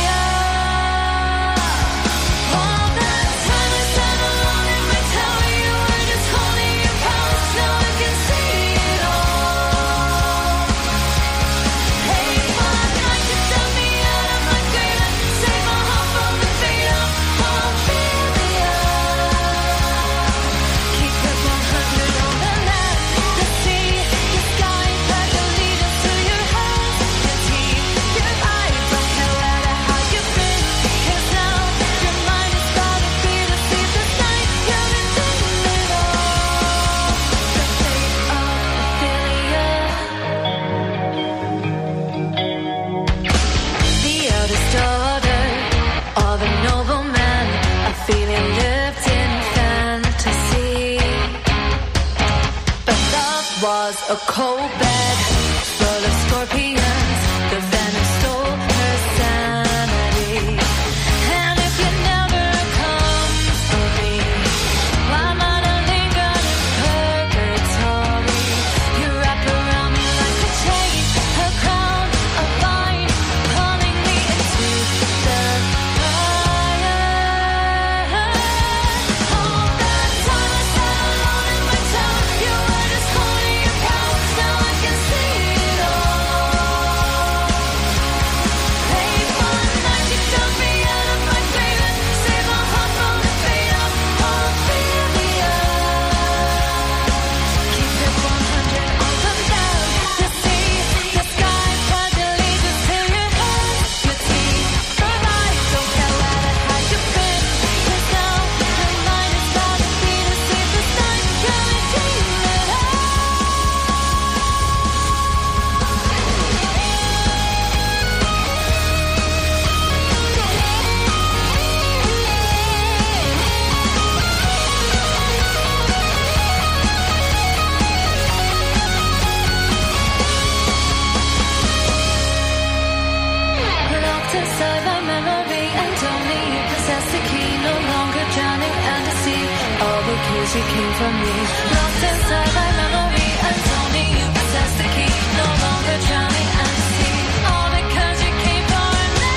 Speaker 6: A cold bed full of scorpions, the venom stole her sanity. And if you never come for me, why might I linger in purgatory? You wrap around me like a chain, a crown, a vine, pulling me into the fire. All that time I sat alone in my town, you were just holding your power. Now I can see it all. 'cause you came for me. Locked inside my memory and told me you possessed the key. No longer drowning at sea. All because you came for me.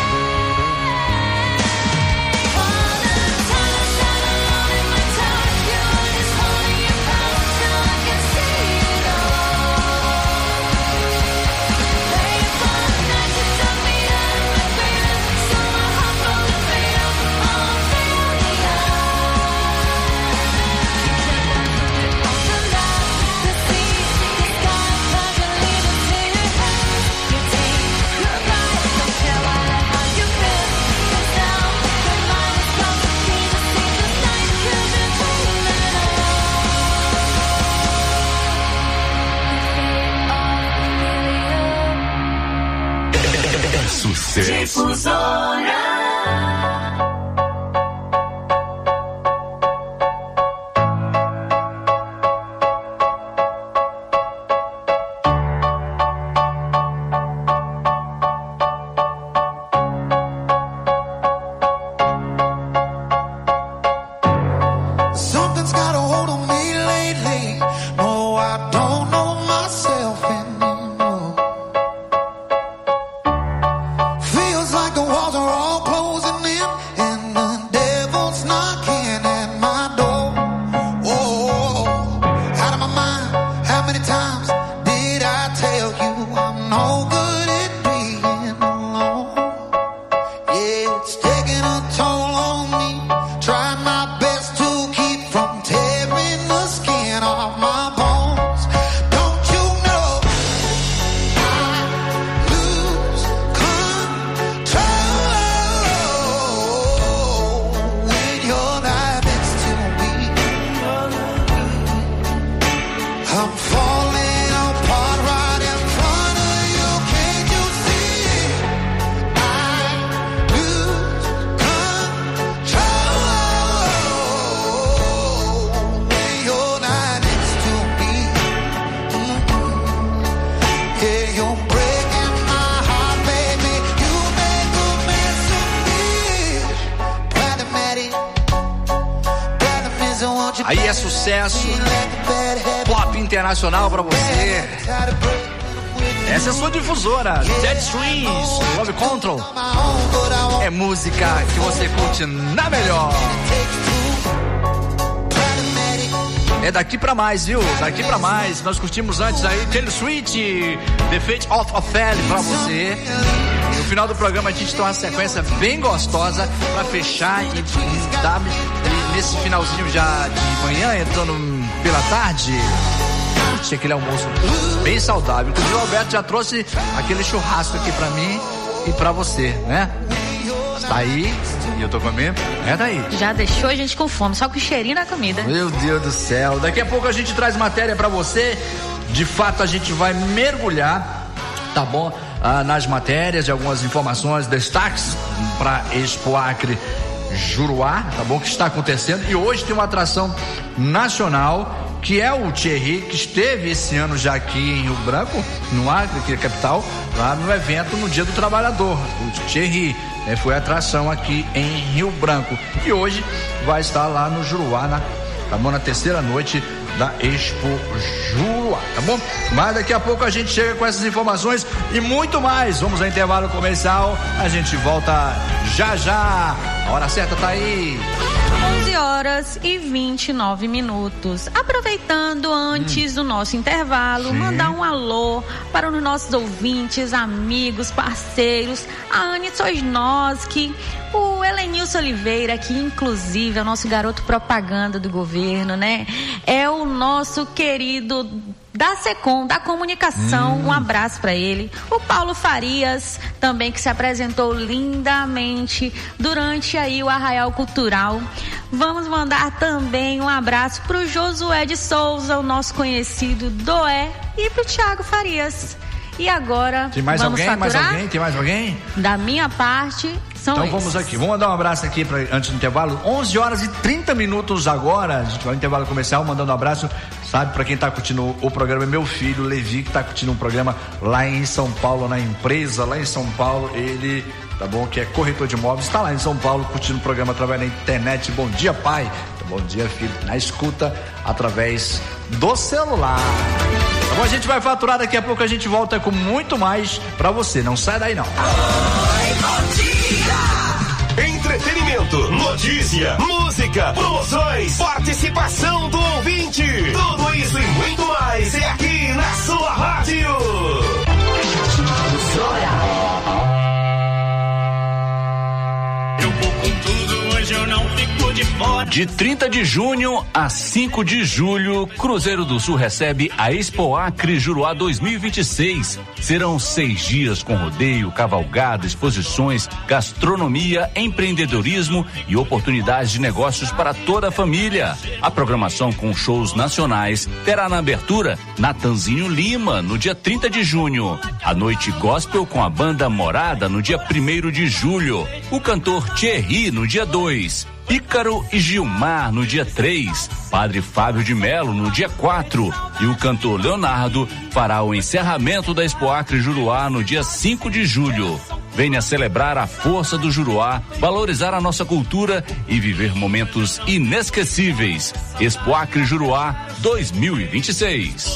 Speaker 6: All the time I sat alone in my tower, you were just holding your power till I can see it all. Late for the night you took me out of my freedom, so my heart full of freedom, all failure. On the land, the sea, the sky, casually the tear. You take your life, don't care what or how you feel. 'Cause now your mind is gone to be the sleepless night, 'cause you're dreaming
Speaker 10: É sucesso.
Speaker 6: Difusora.
Speaker 17: Something's got a hold on me lately. No, I don't know myself anymore. Feels like the walls are all closing in, and the devil's knocking at my door. Oh, out of my mind. How many times did I tell you I'm no good at being alone? Yeah, it's taking a toll on me. Try my best to keep from tearing the skin off my bones. Don't you know I lose control when you're right next to me? I'm falling apart right in front of you. Can't you see? I lose control when you're not next to me. Mm-mm. Yeah, you're breaking my heart, baby. You make a mess of me. Problematic. Problem is, I want you
Speaker 3: Aí é sucesso. Pop internacional pra você. Essa é a sua difusora. Dead Strings, Love Control. É música que você curte na melhor. É daqui pra mais, viu? Daqui pra mais. Nós curtimos antes aí Taylor Swift, The Fate of Ophelia pra você. E no final do programa a gente tem uma sequência bem gostosa pra fechar e, e dar e nesse finalzinho já de manhã, entrando pela tarde. Curtir aquele almoço bem saudável. Inclusive o Alberto já trouxe aquele churrasco aqui pra mim e pra você, né? Está aí e eu tô comendo. É daí.
Speaker 4: Já deixou a gente com fome, só com o cheirinho da comida.
Speaker 3: Meu Deus do céu. Daqui a pouco a gente traz matéria pra você. De fato a gente vai mergulhar, tá bom? Ah, nas matérias de algumas informações, destaques pra Expo Acre Juruá, tá bom? Que está acontecendo. E hoje tem uma atração nacional, que é o Thierry, que esteve esse ano já aqui em Rio Branco, no Acre, aqui na capital, lá no evento no Dia do Trabalhador. O Thierry, né, foi a atração aqui em Rio Branco. E hoje vai estar lá no Juruá, na, tá bom? Na terceira noite da Expo Juruá, tá bom? Mas daqui a pouco a gente chega com essas informações e muito mais. Vamos ao intervalo comercial, a gente volta já já. A hora certa tá aí.
Speaker 4: onze horas e vinte e nove minutos. Aproveitando antes hum. do nosso intervalo, Sim. mandar um alô para os nossos ouvintes, amigos, parceiros, a Anne Sosnoski, o Helenilson Oliveira, que inclusive é o nosso garoto propaganda do governo, né? É o nosso querido da Secom, da comunicação, hum. um abraço para ele. O Paulo Farias, também, que se apresentou lindamente durante aí o Arraial Cultural. Vamos mandar também um abraço pro Josué de Souza, o nosso conhecido Doé, e pro Thiago Farias. E agora,
Speaker 3: tem mais
Speaker 4: vamos
Speaker 3: alguém?
Speaker 4: faturar?
Speaker 3: Mais alguém? Tem mais alguém?
Speaker 4: Da minha parte, são
Speaker 3: Então
Speaker 4: esses.
Speaker 3: vamos aqui, vamos mandar um abraço aqui pra, antes do intervalo, onze horas e trinta minutos agora, a gente vai no intervalo comercial, mandando um abraço, sabe, pra quem tá curtindo o programa, é meu filho, Levi, que tá curtindo um programa lá em São Paulo, na empresa, lá em São Paulo, ele, tá bom, que é corretor de imóveis, tá lá em São Paulo, curtindo o programa através da internet. Bom dia, pai, tá Bom dia, filho. Na escuta através do celular. Tá bom, a gente vai faturar daqui a pouco, a gente volta com muito mais pra você. Não sai daí não.
Speaker 12: Oi, bom dia! Entretenimento, notícia, música, promoções, participação do ouvinte. Tudo isso e muito mais é aqui na sua rádio.
Speaker 1: Eu vou com tudo, hoje eu não fico de fora.
Speaker 2: De trinta de junho a cinco de julho, Cruzeiro do Sul recebe a Expo Acre Juruá dois mil e vinte e seis. Serão seis dias com rodeio, cavalgada, exposições, gastronomia, empreendedorismo e oportunidades de negócios para toda a família. A programação com shows nacionais terá na abertura Natanzinho Lima, no dia trinta de junho. A noite gospel com a banda Morada, no dia primeiro de julho. O cantor Thierry, no dia dois. Ícaro e Gilmar no dia três, Padre Fábio de Melo no dia quatro e o cantor Leonardo fará o encerramento da Expo Acre Juruá no dia cinco de julho. Venha celebrar a força do Juruá, valorizar a nossa cultura e viver momentos inesquecíveis. Expo Acre Juruá dois mil e vinte e seis.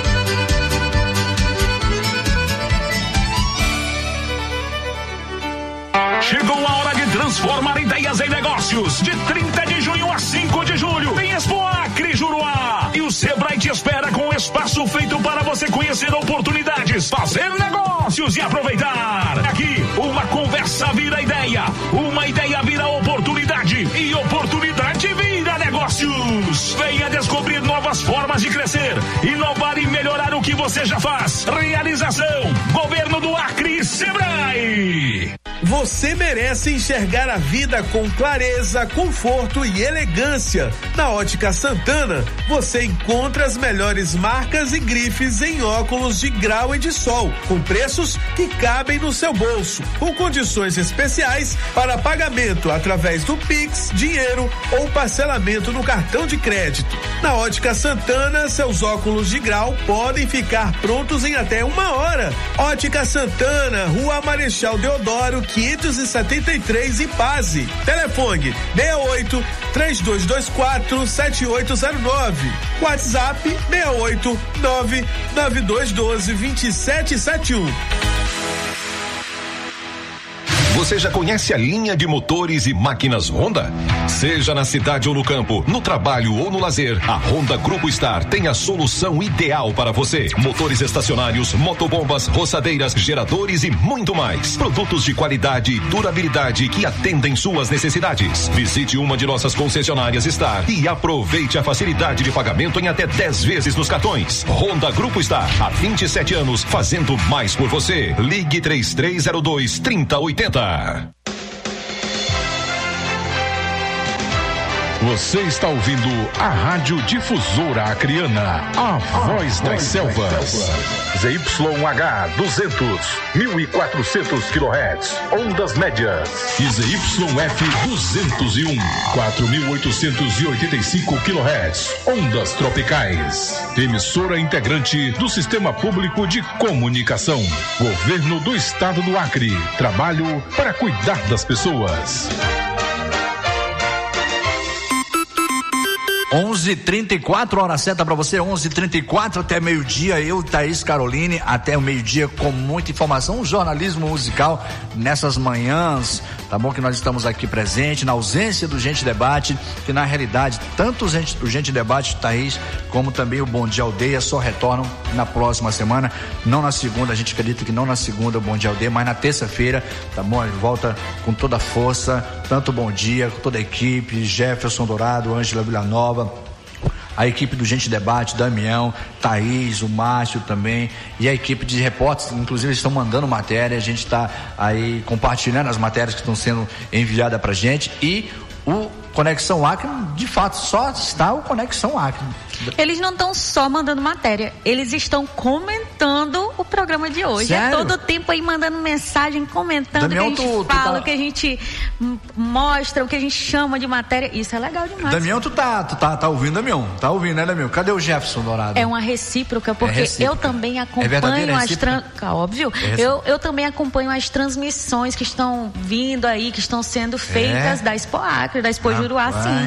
Speaker 11: Chegou a hora de transformar ideias em negócios. De trinta de junho a cinco de julho, tem Expo Acre Juruá. E o Sebrae te espera com um espaço feito para você conhecer oportunidades, fazer negócios e aproveitar. Aqui, uma conversa vira ideia, uma ideia vira oportunidade e oportunidade vira negócios. Venha descobrir novas formas de crescer, inovar e melhorar o que você já faz. Realização: Governo do Acre e Sebrae.
Speaker 9: Você merece enxergar a vida com clareza, conforto e elegância. Na Ótica Santana, você encontra as melhores marcas e grifes em óculos de grau e de sol, com preços que cabem no seu bolso, com condições especiais para pagamento através do Pix, dinheiro ou parcelamento no cartão de crédito. Na Ótica Santana, seus óculos de grau podem ficar prontos em até uma hora. Ótica Santana, Rua Marechal Deodoro, quinhentos e setenta e três, Ipaze. Telefone seis oito, três dois dois quatro, sete oito zero nove. WhatsApp seis oito, nove nove dois um dois, dois sete sete um.
Speaker 10: Você já conhece a linha de motores e máquinas Honda? Seja na cidade ou no campo, no trabalho ou no lazer, a Honda Grupo Star tem a solução ideal para você. Motores estacionários, motobombas, roçadeiras, geradores e muito mais. Produtos de qualidade e durabilidade que atendem suas necessidades. Visite uma de nossas concessionárias Star e aproveite a facilidade de pagamento em até dez vezes nos cartões. Honda Grupo Star, há vinte e sete anos, fazendo mais por você. Ligue três três zero dois, três zero oito zero.
Speaker 11: Você está ouvindo a Rádio Difusora Acreana, a voz das selvas. Z Y H duzentos, mil e quatrocentos quilohertz, ondas médias. E Z Y F duzentos e um, quatro mil oitocentos e oitenta e cinco quilohertz, ondas tropicais. Emissora integrante do Sistema Público de Comunicação. Governo do Estado do Acre. Trabalho para cuidar das pessoas.
Speaker 3: onze e trinta e quatro, hora certa pra você, onze e trinta e quatro até meio-dia, eu, Thaís Caroline, até o meio-dia com muita informação, um jornalismo musical nessas manhãs, tá bom? Que nós estamos aqui presente, na ausência do Gente Debate, que na realidade, tanto o Gente, o Gente Debate, Thaís, como também o Bom Dia Aldeia só retornam na próxima semana, não na segunda, a gente acredita que não na segunda o Bom Dia Aldeia, mas na terça-feira, tá bom? Ele volta com toda a força, tanto o Bom Dia, com toda a equipe, Jefferson Dourado, Ângela Villanova, a equipe do Gente Debate, Damião, Thaís, o Márcio também, e a equipe de repórteres, inclusive eles estão mandando matéria, a gente está aí compartilhando as matérias que estão sendo enviadas pra gente, e o Conexão Acre, de fato, só está o Conexão Acre.
Speaker 4: Eles não estão só mandando matéria, eles estão comentando o programa de hoje.
Speaker 3: Sério?
Speaker 4: É todo o tempo aí mandando mensagem, comentando
Speaker 3: Damião,
Speaker 4: o que a gente
Speaker 3: tu- tu
Speaker 4: fala,
Speaker 3: tá-
Speaker 4: o que a gente hum, mostra, o que a gente chama de matéria. Isso é legal demais.
Speaker 3: Damião, tu tá, tu tá, tá ouvindo, Damião? Tá ouvindo, né, Damião? Cadê o Jefferson Dourado?
Speaker 4: É uma recíproca, porque
Speaker 3: É recíproca.
Speaker 4: eu também
Speaker 3: É
Speaker 4: acompanho
Speaker 3: verdadeira
Speaker 4: as
Speaker 3: recíproca?
Speaker 4: trans... Óbvio,
Speaker 3: É recíproca.
Speaker 4: eu, eu também acompanho as transmissões que estão vindo aí, que estão sendo feitas
Speaker 3: É?
Speaker 4: da Expo Acre, da Expo Juruá, sim.
Speaker 3: Rapaz.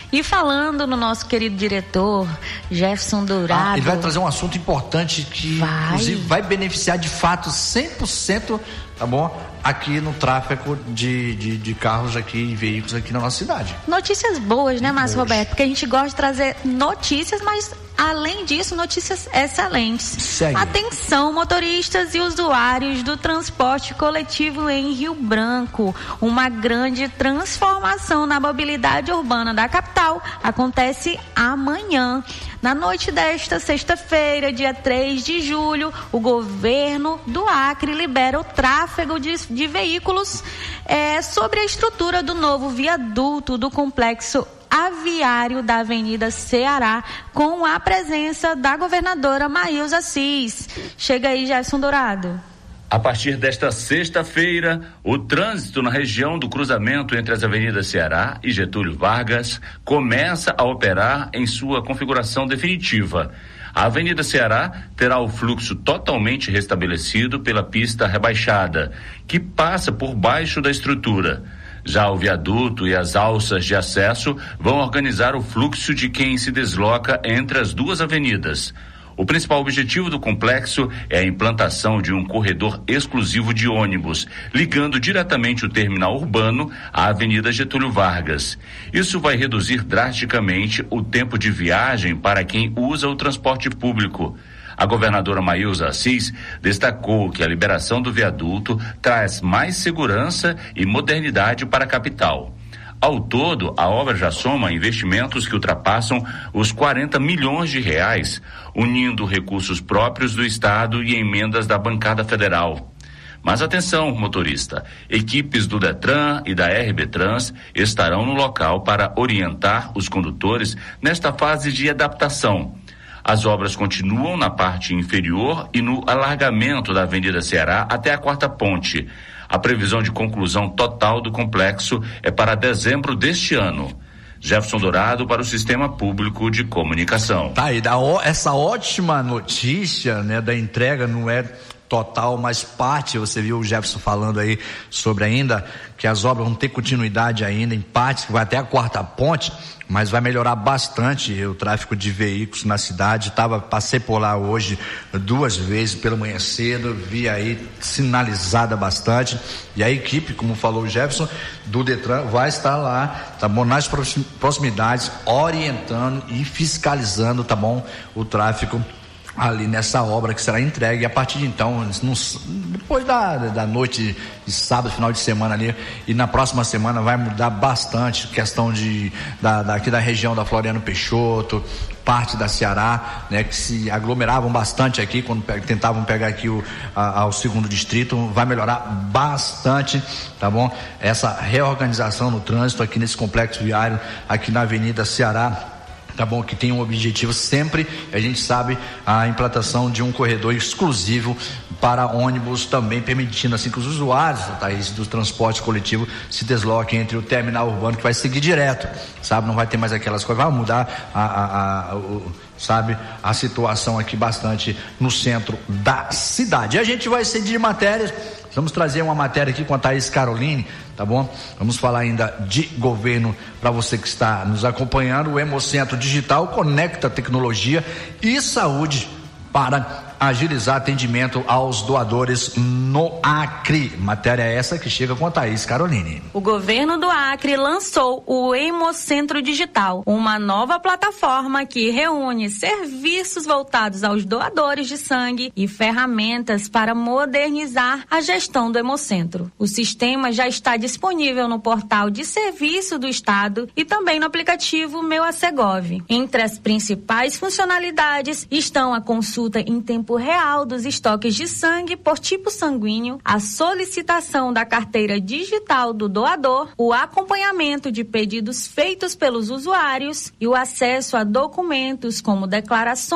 Speaker 4: E falando no nosso querido diretor, Jefferson Dourado...
Speaker 3: Ah, ele vai trazer um assunto importante que,
Speaker 4: vai.
Speaker 3: inclusive, vai beneficiar de fato cem por cento, tá bom? Aqui no tráfego de, de, de carros aqui e veículos aqui na nossa cidade.
Speaker 4: Notícias boas, né, Márcio Roberto? Porque a gente gosta de trazer notícias, mas além disso, notícias excelentes.
Speaker 3: Segue.
Speaker 4: Atenção, motoristas e usuários do transporte coletivo em Rio Branco. Uma grande transformação na mobilidade urbana da capital acontece amanhã. Na noite desta sexta-feira, dia três de julho, o governo do Acre libera o tráfego de, de veículos é, sobre a estrutura do novo viaduto do complexo aviário da Avenida Ceará, com a presença da governadora Maílza Assis. Chega aí, Jefferson Dourado.
Speaker 2: A partir desta sexta-feira, o trânsito na região do cruzamento entre as avenidas Ceará e Getúlio Vargas começa a operar em sua configuração definitiva. A Avenida Ceará terá o fluxo totalmente restabelecido pela pista rebaixada, que passa por baixo da estrutura. Já o viaduto e as alças de acesso vão organizar o fluxo de quem se desloca entre as duas avenidas. O principal objetivo do complexo é a implantação de um corredor exclusivo de ônibus, ligando diretamente o terminal urbano à Avenida Getúlio Vargas. Isso vai reduzir drasticamente o tempo de viagem para quem usa o transporte público. A governadora Maílza Assis destacou que a liberação do viaduto traz mais segurança e modernidade para a capital. Ao todo, a obra já soma investimentos que ultrapassam os quarenta milhões de reais, unindo recursos próprios do Estado e emendas da bancada federal. Mas atenção, motorista, equipes do Detran e da R B Trans estarão no local para orientar os condutores nesta fase de adaptação. As obras continuam na parte inferior e no alargamento da Avenida Ceará até a quarta ponte. A previsão de conclusão total do complexo é para dezembro deste ano. Jefferson Dourado para o Sistema Público de Comunicação.
Speaker 3: Tá aí, da, essa ótima notícia, né, da entrega não é total, mas parte, você viu o Jefferson falando aí sobre ainda que as obras vão ter continuidade ainda em partes, que vai até a quarta ponte, mas vai melhorar bastante o tráfego de veículos na cidade. Tava, passei por lá hoje duas vezes pela manhã cedo, vi aí sinalizada bastante, e a equipe, como falou o Jefferson, do Detran vai estar lá, tá bom, nas proximidades, orientando e fiscalizando, tá bom, o tráfego ali nessa obra que será entregue. E a partir de então, no, depois da, da noite de sábado, final de semana ali, e na próxima semana vai mudar bastante, questão de, da, daqui da região da Floriano Peixoto, parte da Ceará, né, que se aglomeravam bastante aqui, quando pe- tentavam pegar aqui o, a, ao segundo distrito, vai melhorar bastante, tá bom? Essa reorganização no trânsito aqui nesse complexo viário, aqui na Avenida Ceará, tá bom, que tem um objetivo sempre, a gente sabe, a implantação de um corredor exclusivo para ônibus, também permitindo assim que os usuários, Thaís, do transporte coletivo se desloquem entre o terminal urbano, que vai seguir direto, sabe, não vai ter mais aquelas coisas, vai mudar a, a, a o, sabe, a situação aqui bastante no centro da cidade. E a gente vai seguir de matérias. Vamos trazer uma matéria aqui com a Thaís Caroline, tá bom? Vamos falar ainda de governo para você que está nos acompanhando. O Hemocentro Digital conecta tecnologia e saúde para agilizar atendimento aos doadores no Acre. Matéria essa que chega com a Thaís Caroline.
Speaker 4: O governo do Acre lançou o Hemocentro Digital, uma nova plataforma que reúne serviços voltados aos doadores de sangue e ferramentas para modernizar a gestão do Hemocentro. O sistema já está disponível no portal de serviço do Estado e também no aplicativo Meu Acegov. Entre as principais funcionalidades estão a consulta em tempo real dos estoques de sangue por tipo sanguíneo, a solicitação da carteira digital do doador, o acompanhamento de pedidos feitos pelos usuários e o acesso a documentos como declarações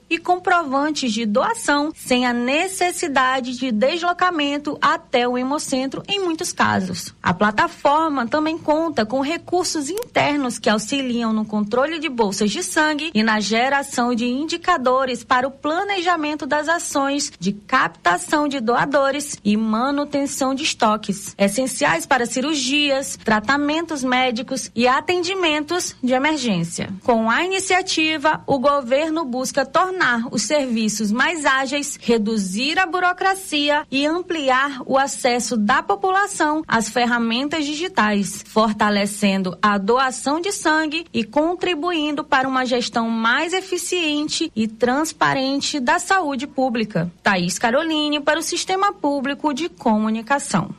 Speaker 4: e comprovantes de doação, sem a necessidade de deslocamento até o Hemocentro em muitos casos. A plataforma também conta com recursos internos que auxiliam no controle de bolsas de sangue e na geração de indicadores para o planejamento das ações de captação de doadores e manutenção de estoques, essenciais para cirurgias, tratamentos médicos e atendimentos de emergência. Com a iniciativa, o governo busca tornar os serviços mais ágeis, reduzir a burocracia e ampliar o acesso da população às ferramentas digitais, fortalecendo a doação de sangue e contribuindo para uma gestão mais eficiente e transparente da saúde pública. Thaís Caroline para o Sistema Público de Comunicação.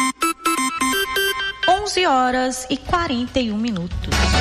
Speaker 4: onze horas e quarenta e um minutos.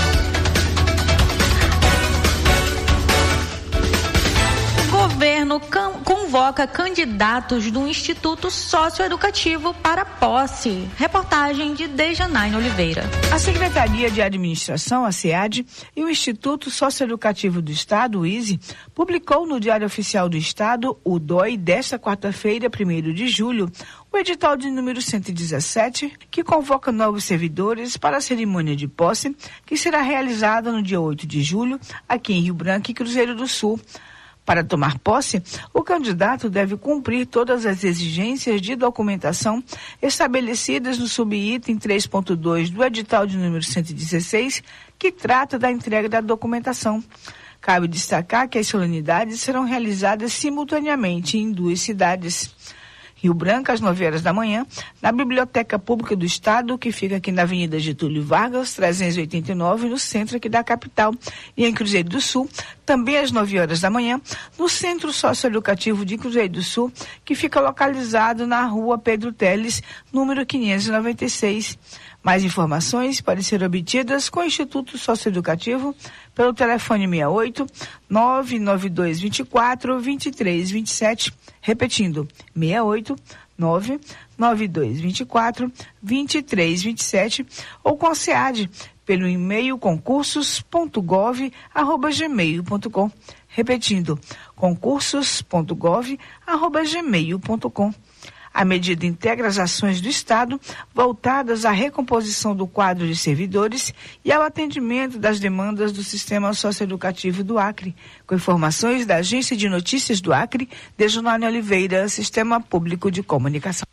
Speaker 4: O governo convoca candidatos do Instituto Socioeducativo para posse. Reportagem de Dejanaine Oliveira.
Speaker 5: A Secretaria de Administração, a SEAD, e o Instituto Socioeducativo do Estado, o I S E, publicou no Diário Oficial do Estado, o D O I, desta quarta-feira, primeiro de julho, o edital de número cento e dezessete, que convoca novos servidores para a cerimônia de posse, que será realizada no dia oito de julho, aqui em Rio Branco e Cruzeiro do Sul. Para tomar posse, o candidato deve cumprir todas as exigências de documentação estabelecidas no subitem três ponto dois do edital de número cento e dezesseis, que trata da entrega da documentação. Cabe destacar que as solenidades serão realizadas simultaneamente em duas cidades. Rio Branco, às nove horas da manhã, na Biblioteca Pública do Estado, que fica aqui na Avenida Getúlio Vargas, trezentos e oitenta e nove, no centro aqui da capital. E em Cruzeiro do Sul, também às nove horas da manhã, no Centro Socioeducativo de Cruzeiro do Sul, que fica localizado na Rua Pedro Teles, número quinhentos e noventa e seis. Mais informações podem ser obtidas com o Instituto Socioeducativo pelo telefone seis oito, nove nove dois dois quatro, dois três dois sete, repetindo, seis oito, nove nove dois dois quatro, dois três dois sete, ou com a SEAD pelo e-mail concursos ponto gov arroba gmail ponto com, repetindo, concursos ponto gov arroba gmail ponto com. A medida integra as ações do Estado voltadas à recomposição do quadro de servidores e ao atendimento das demandas do sistema socioeducativo do Acre. Com informações da Agência de Notícias do Acre, Dejanaine Oliveira, Sistema Público de Comunicação.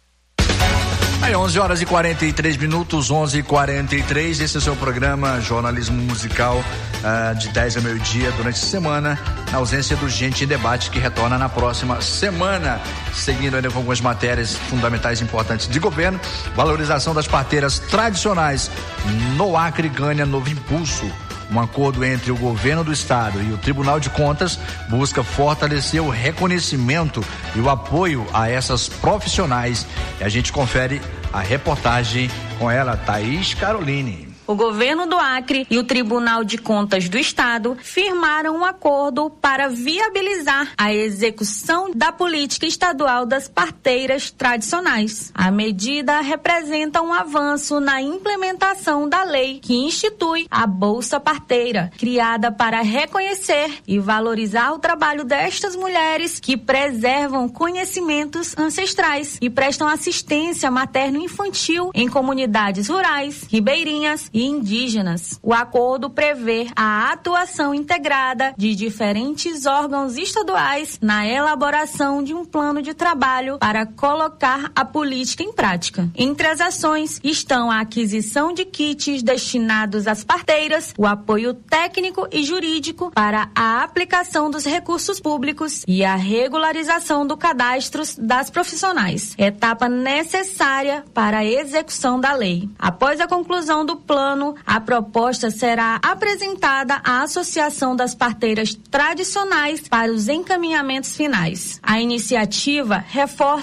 Speaker 3: Aí, onze horas e quarenta e três minutos, onze e quarenta e três. Esse é o seu programa Jornalismo Musical, uh, de dez a meio-dia durante a semana, na ausência do Gente em Debate, que retorna na próxima semana. Seguindo ainda com algumas matérias fundamentais e importantes de governo, valorização das parteiras tradicionais no Acre ganha novo impulso. Um acordo entre o governo do estado e o Tribunal de Contas busca fortalecer o reconhecimento e o apoio a essas profissionais. E a gente confere a reportagem com ela, Thaís Caroline.
Speaker 4: O governo do Acre e o Tribunal de Contas do Estado firmaram um acordo para viabilizar a execução da política estadual das parteiras tradicionais. A medida representa um avanço na implementação da lei que institui a Bolsa Parteira, criada para reconhecer e valorizar o trabalho destas mulheres que preservam conhecimentos ancestrais e prestam assistência materno-infantil em comunidades rurais, ribeirinhas e indígenas. O acordo prevê a atuação integrada de diferentes órgãos estaduais na elaboração de um plano de trabalho para colocar a política em prática. Entre as ações estão a aquisição de kits destinados às parteiras, o apoio técnico e jurídico para a aplicação dos recursos públicos e a regularização do cadastro das profissionais, etapa necessária para a execução da lei. Após a conclusão do plano, a proposta será apresentada à Associação das Parteiras Tradicionais para os encaminhamentos finais. A iniciativa reforça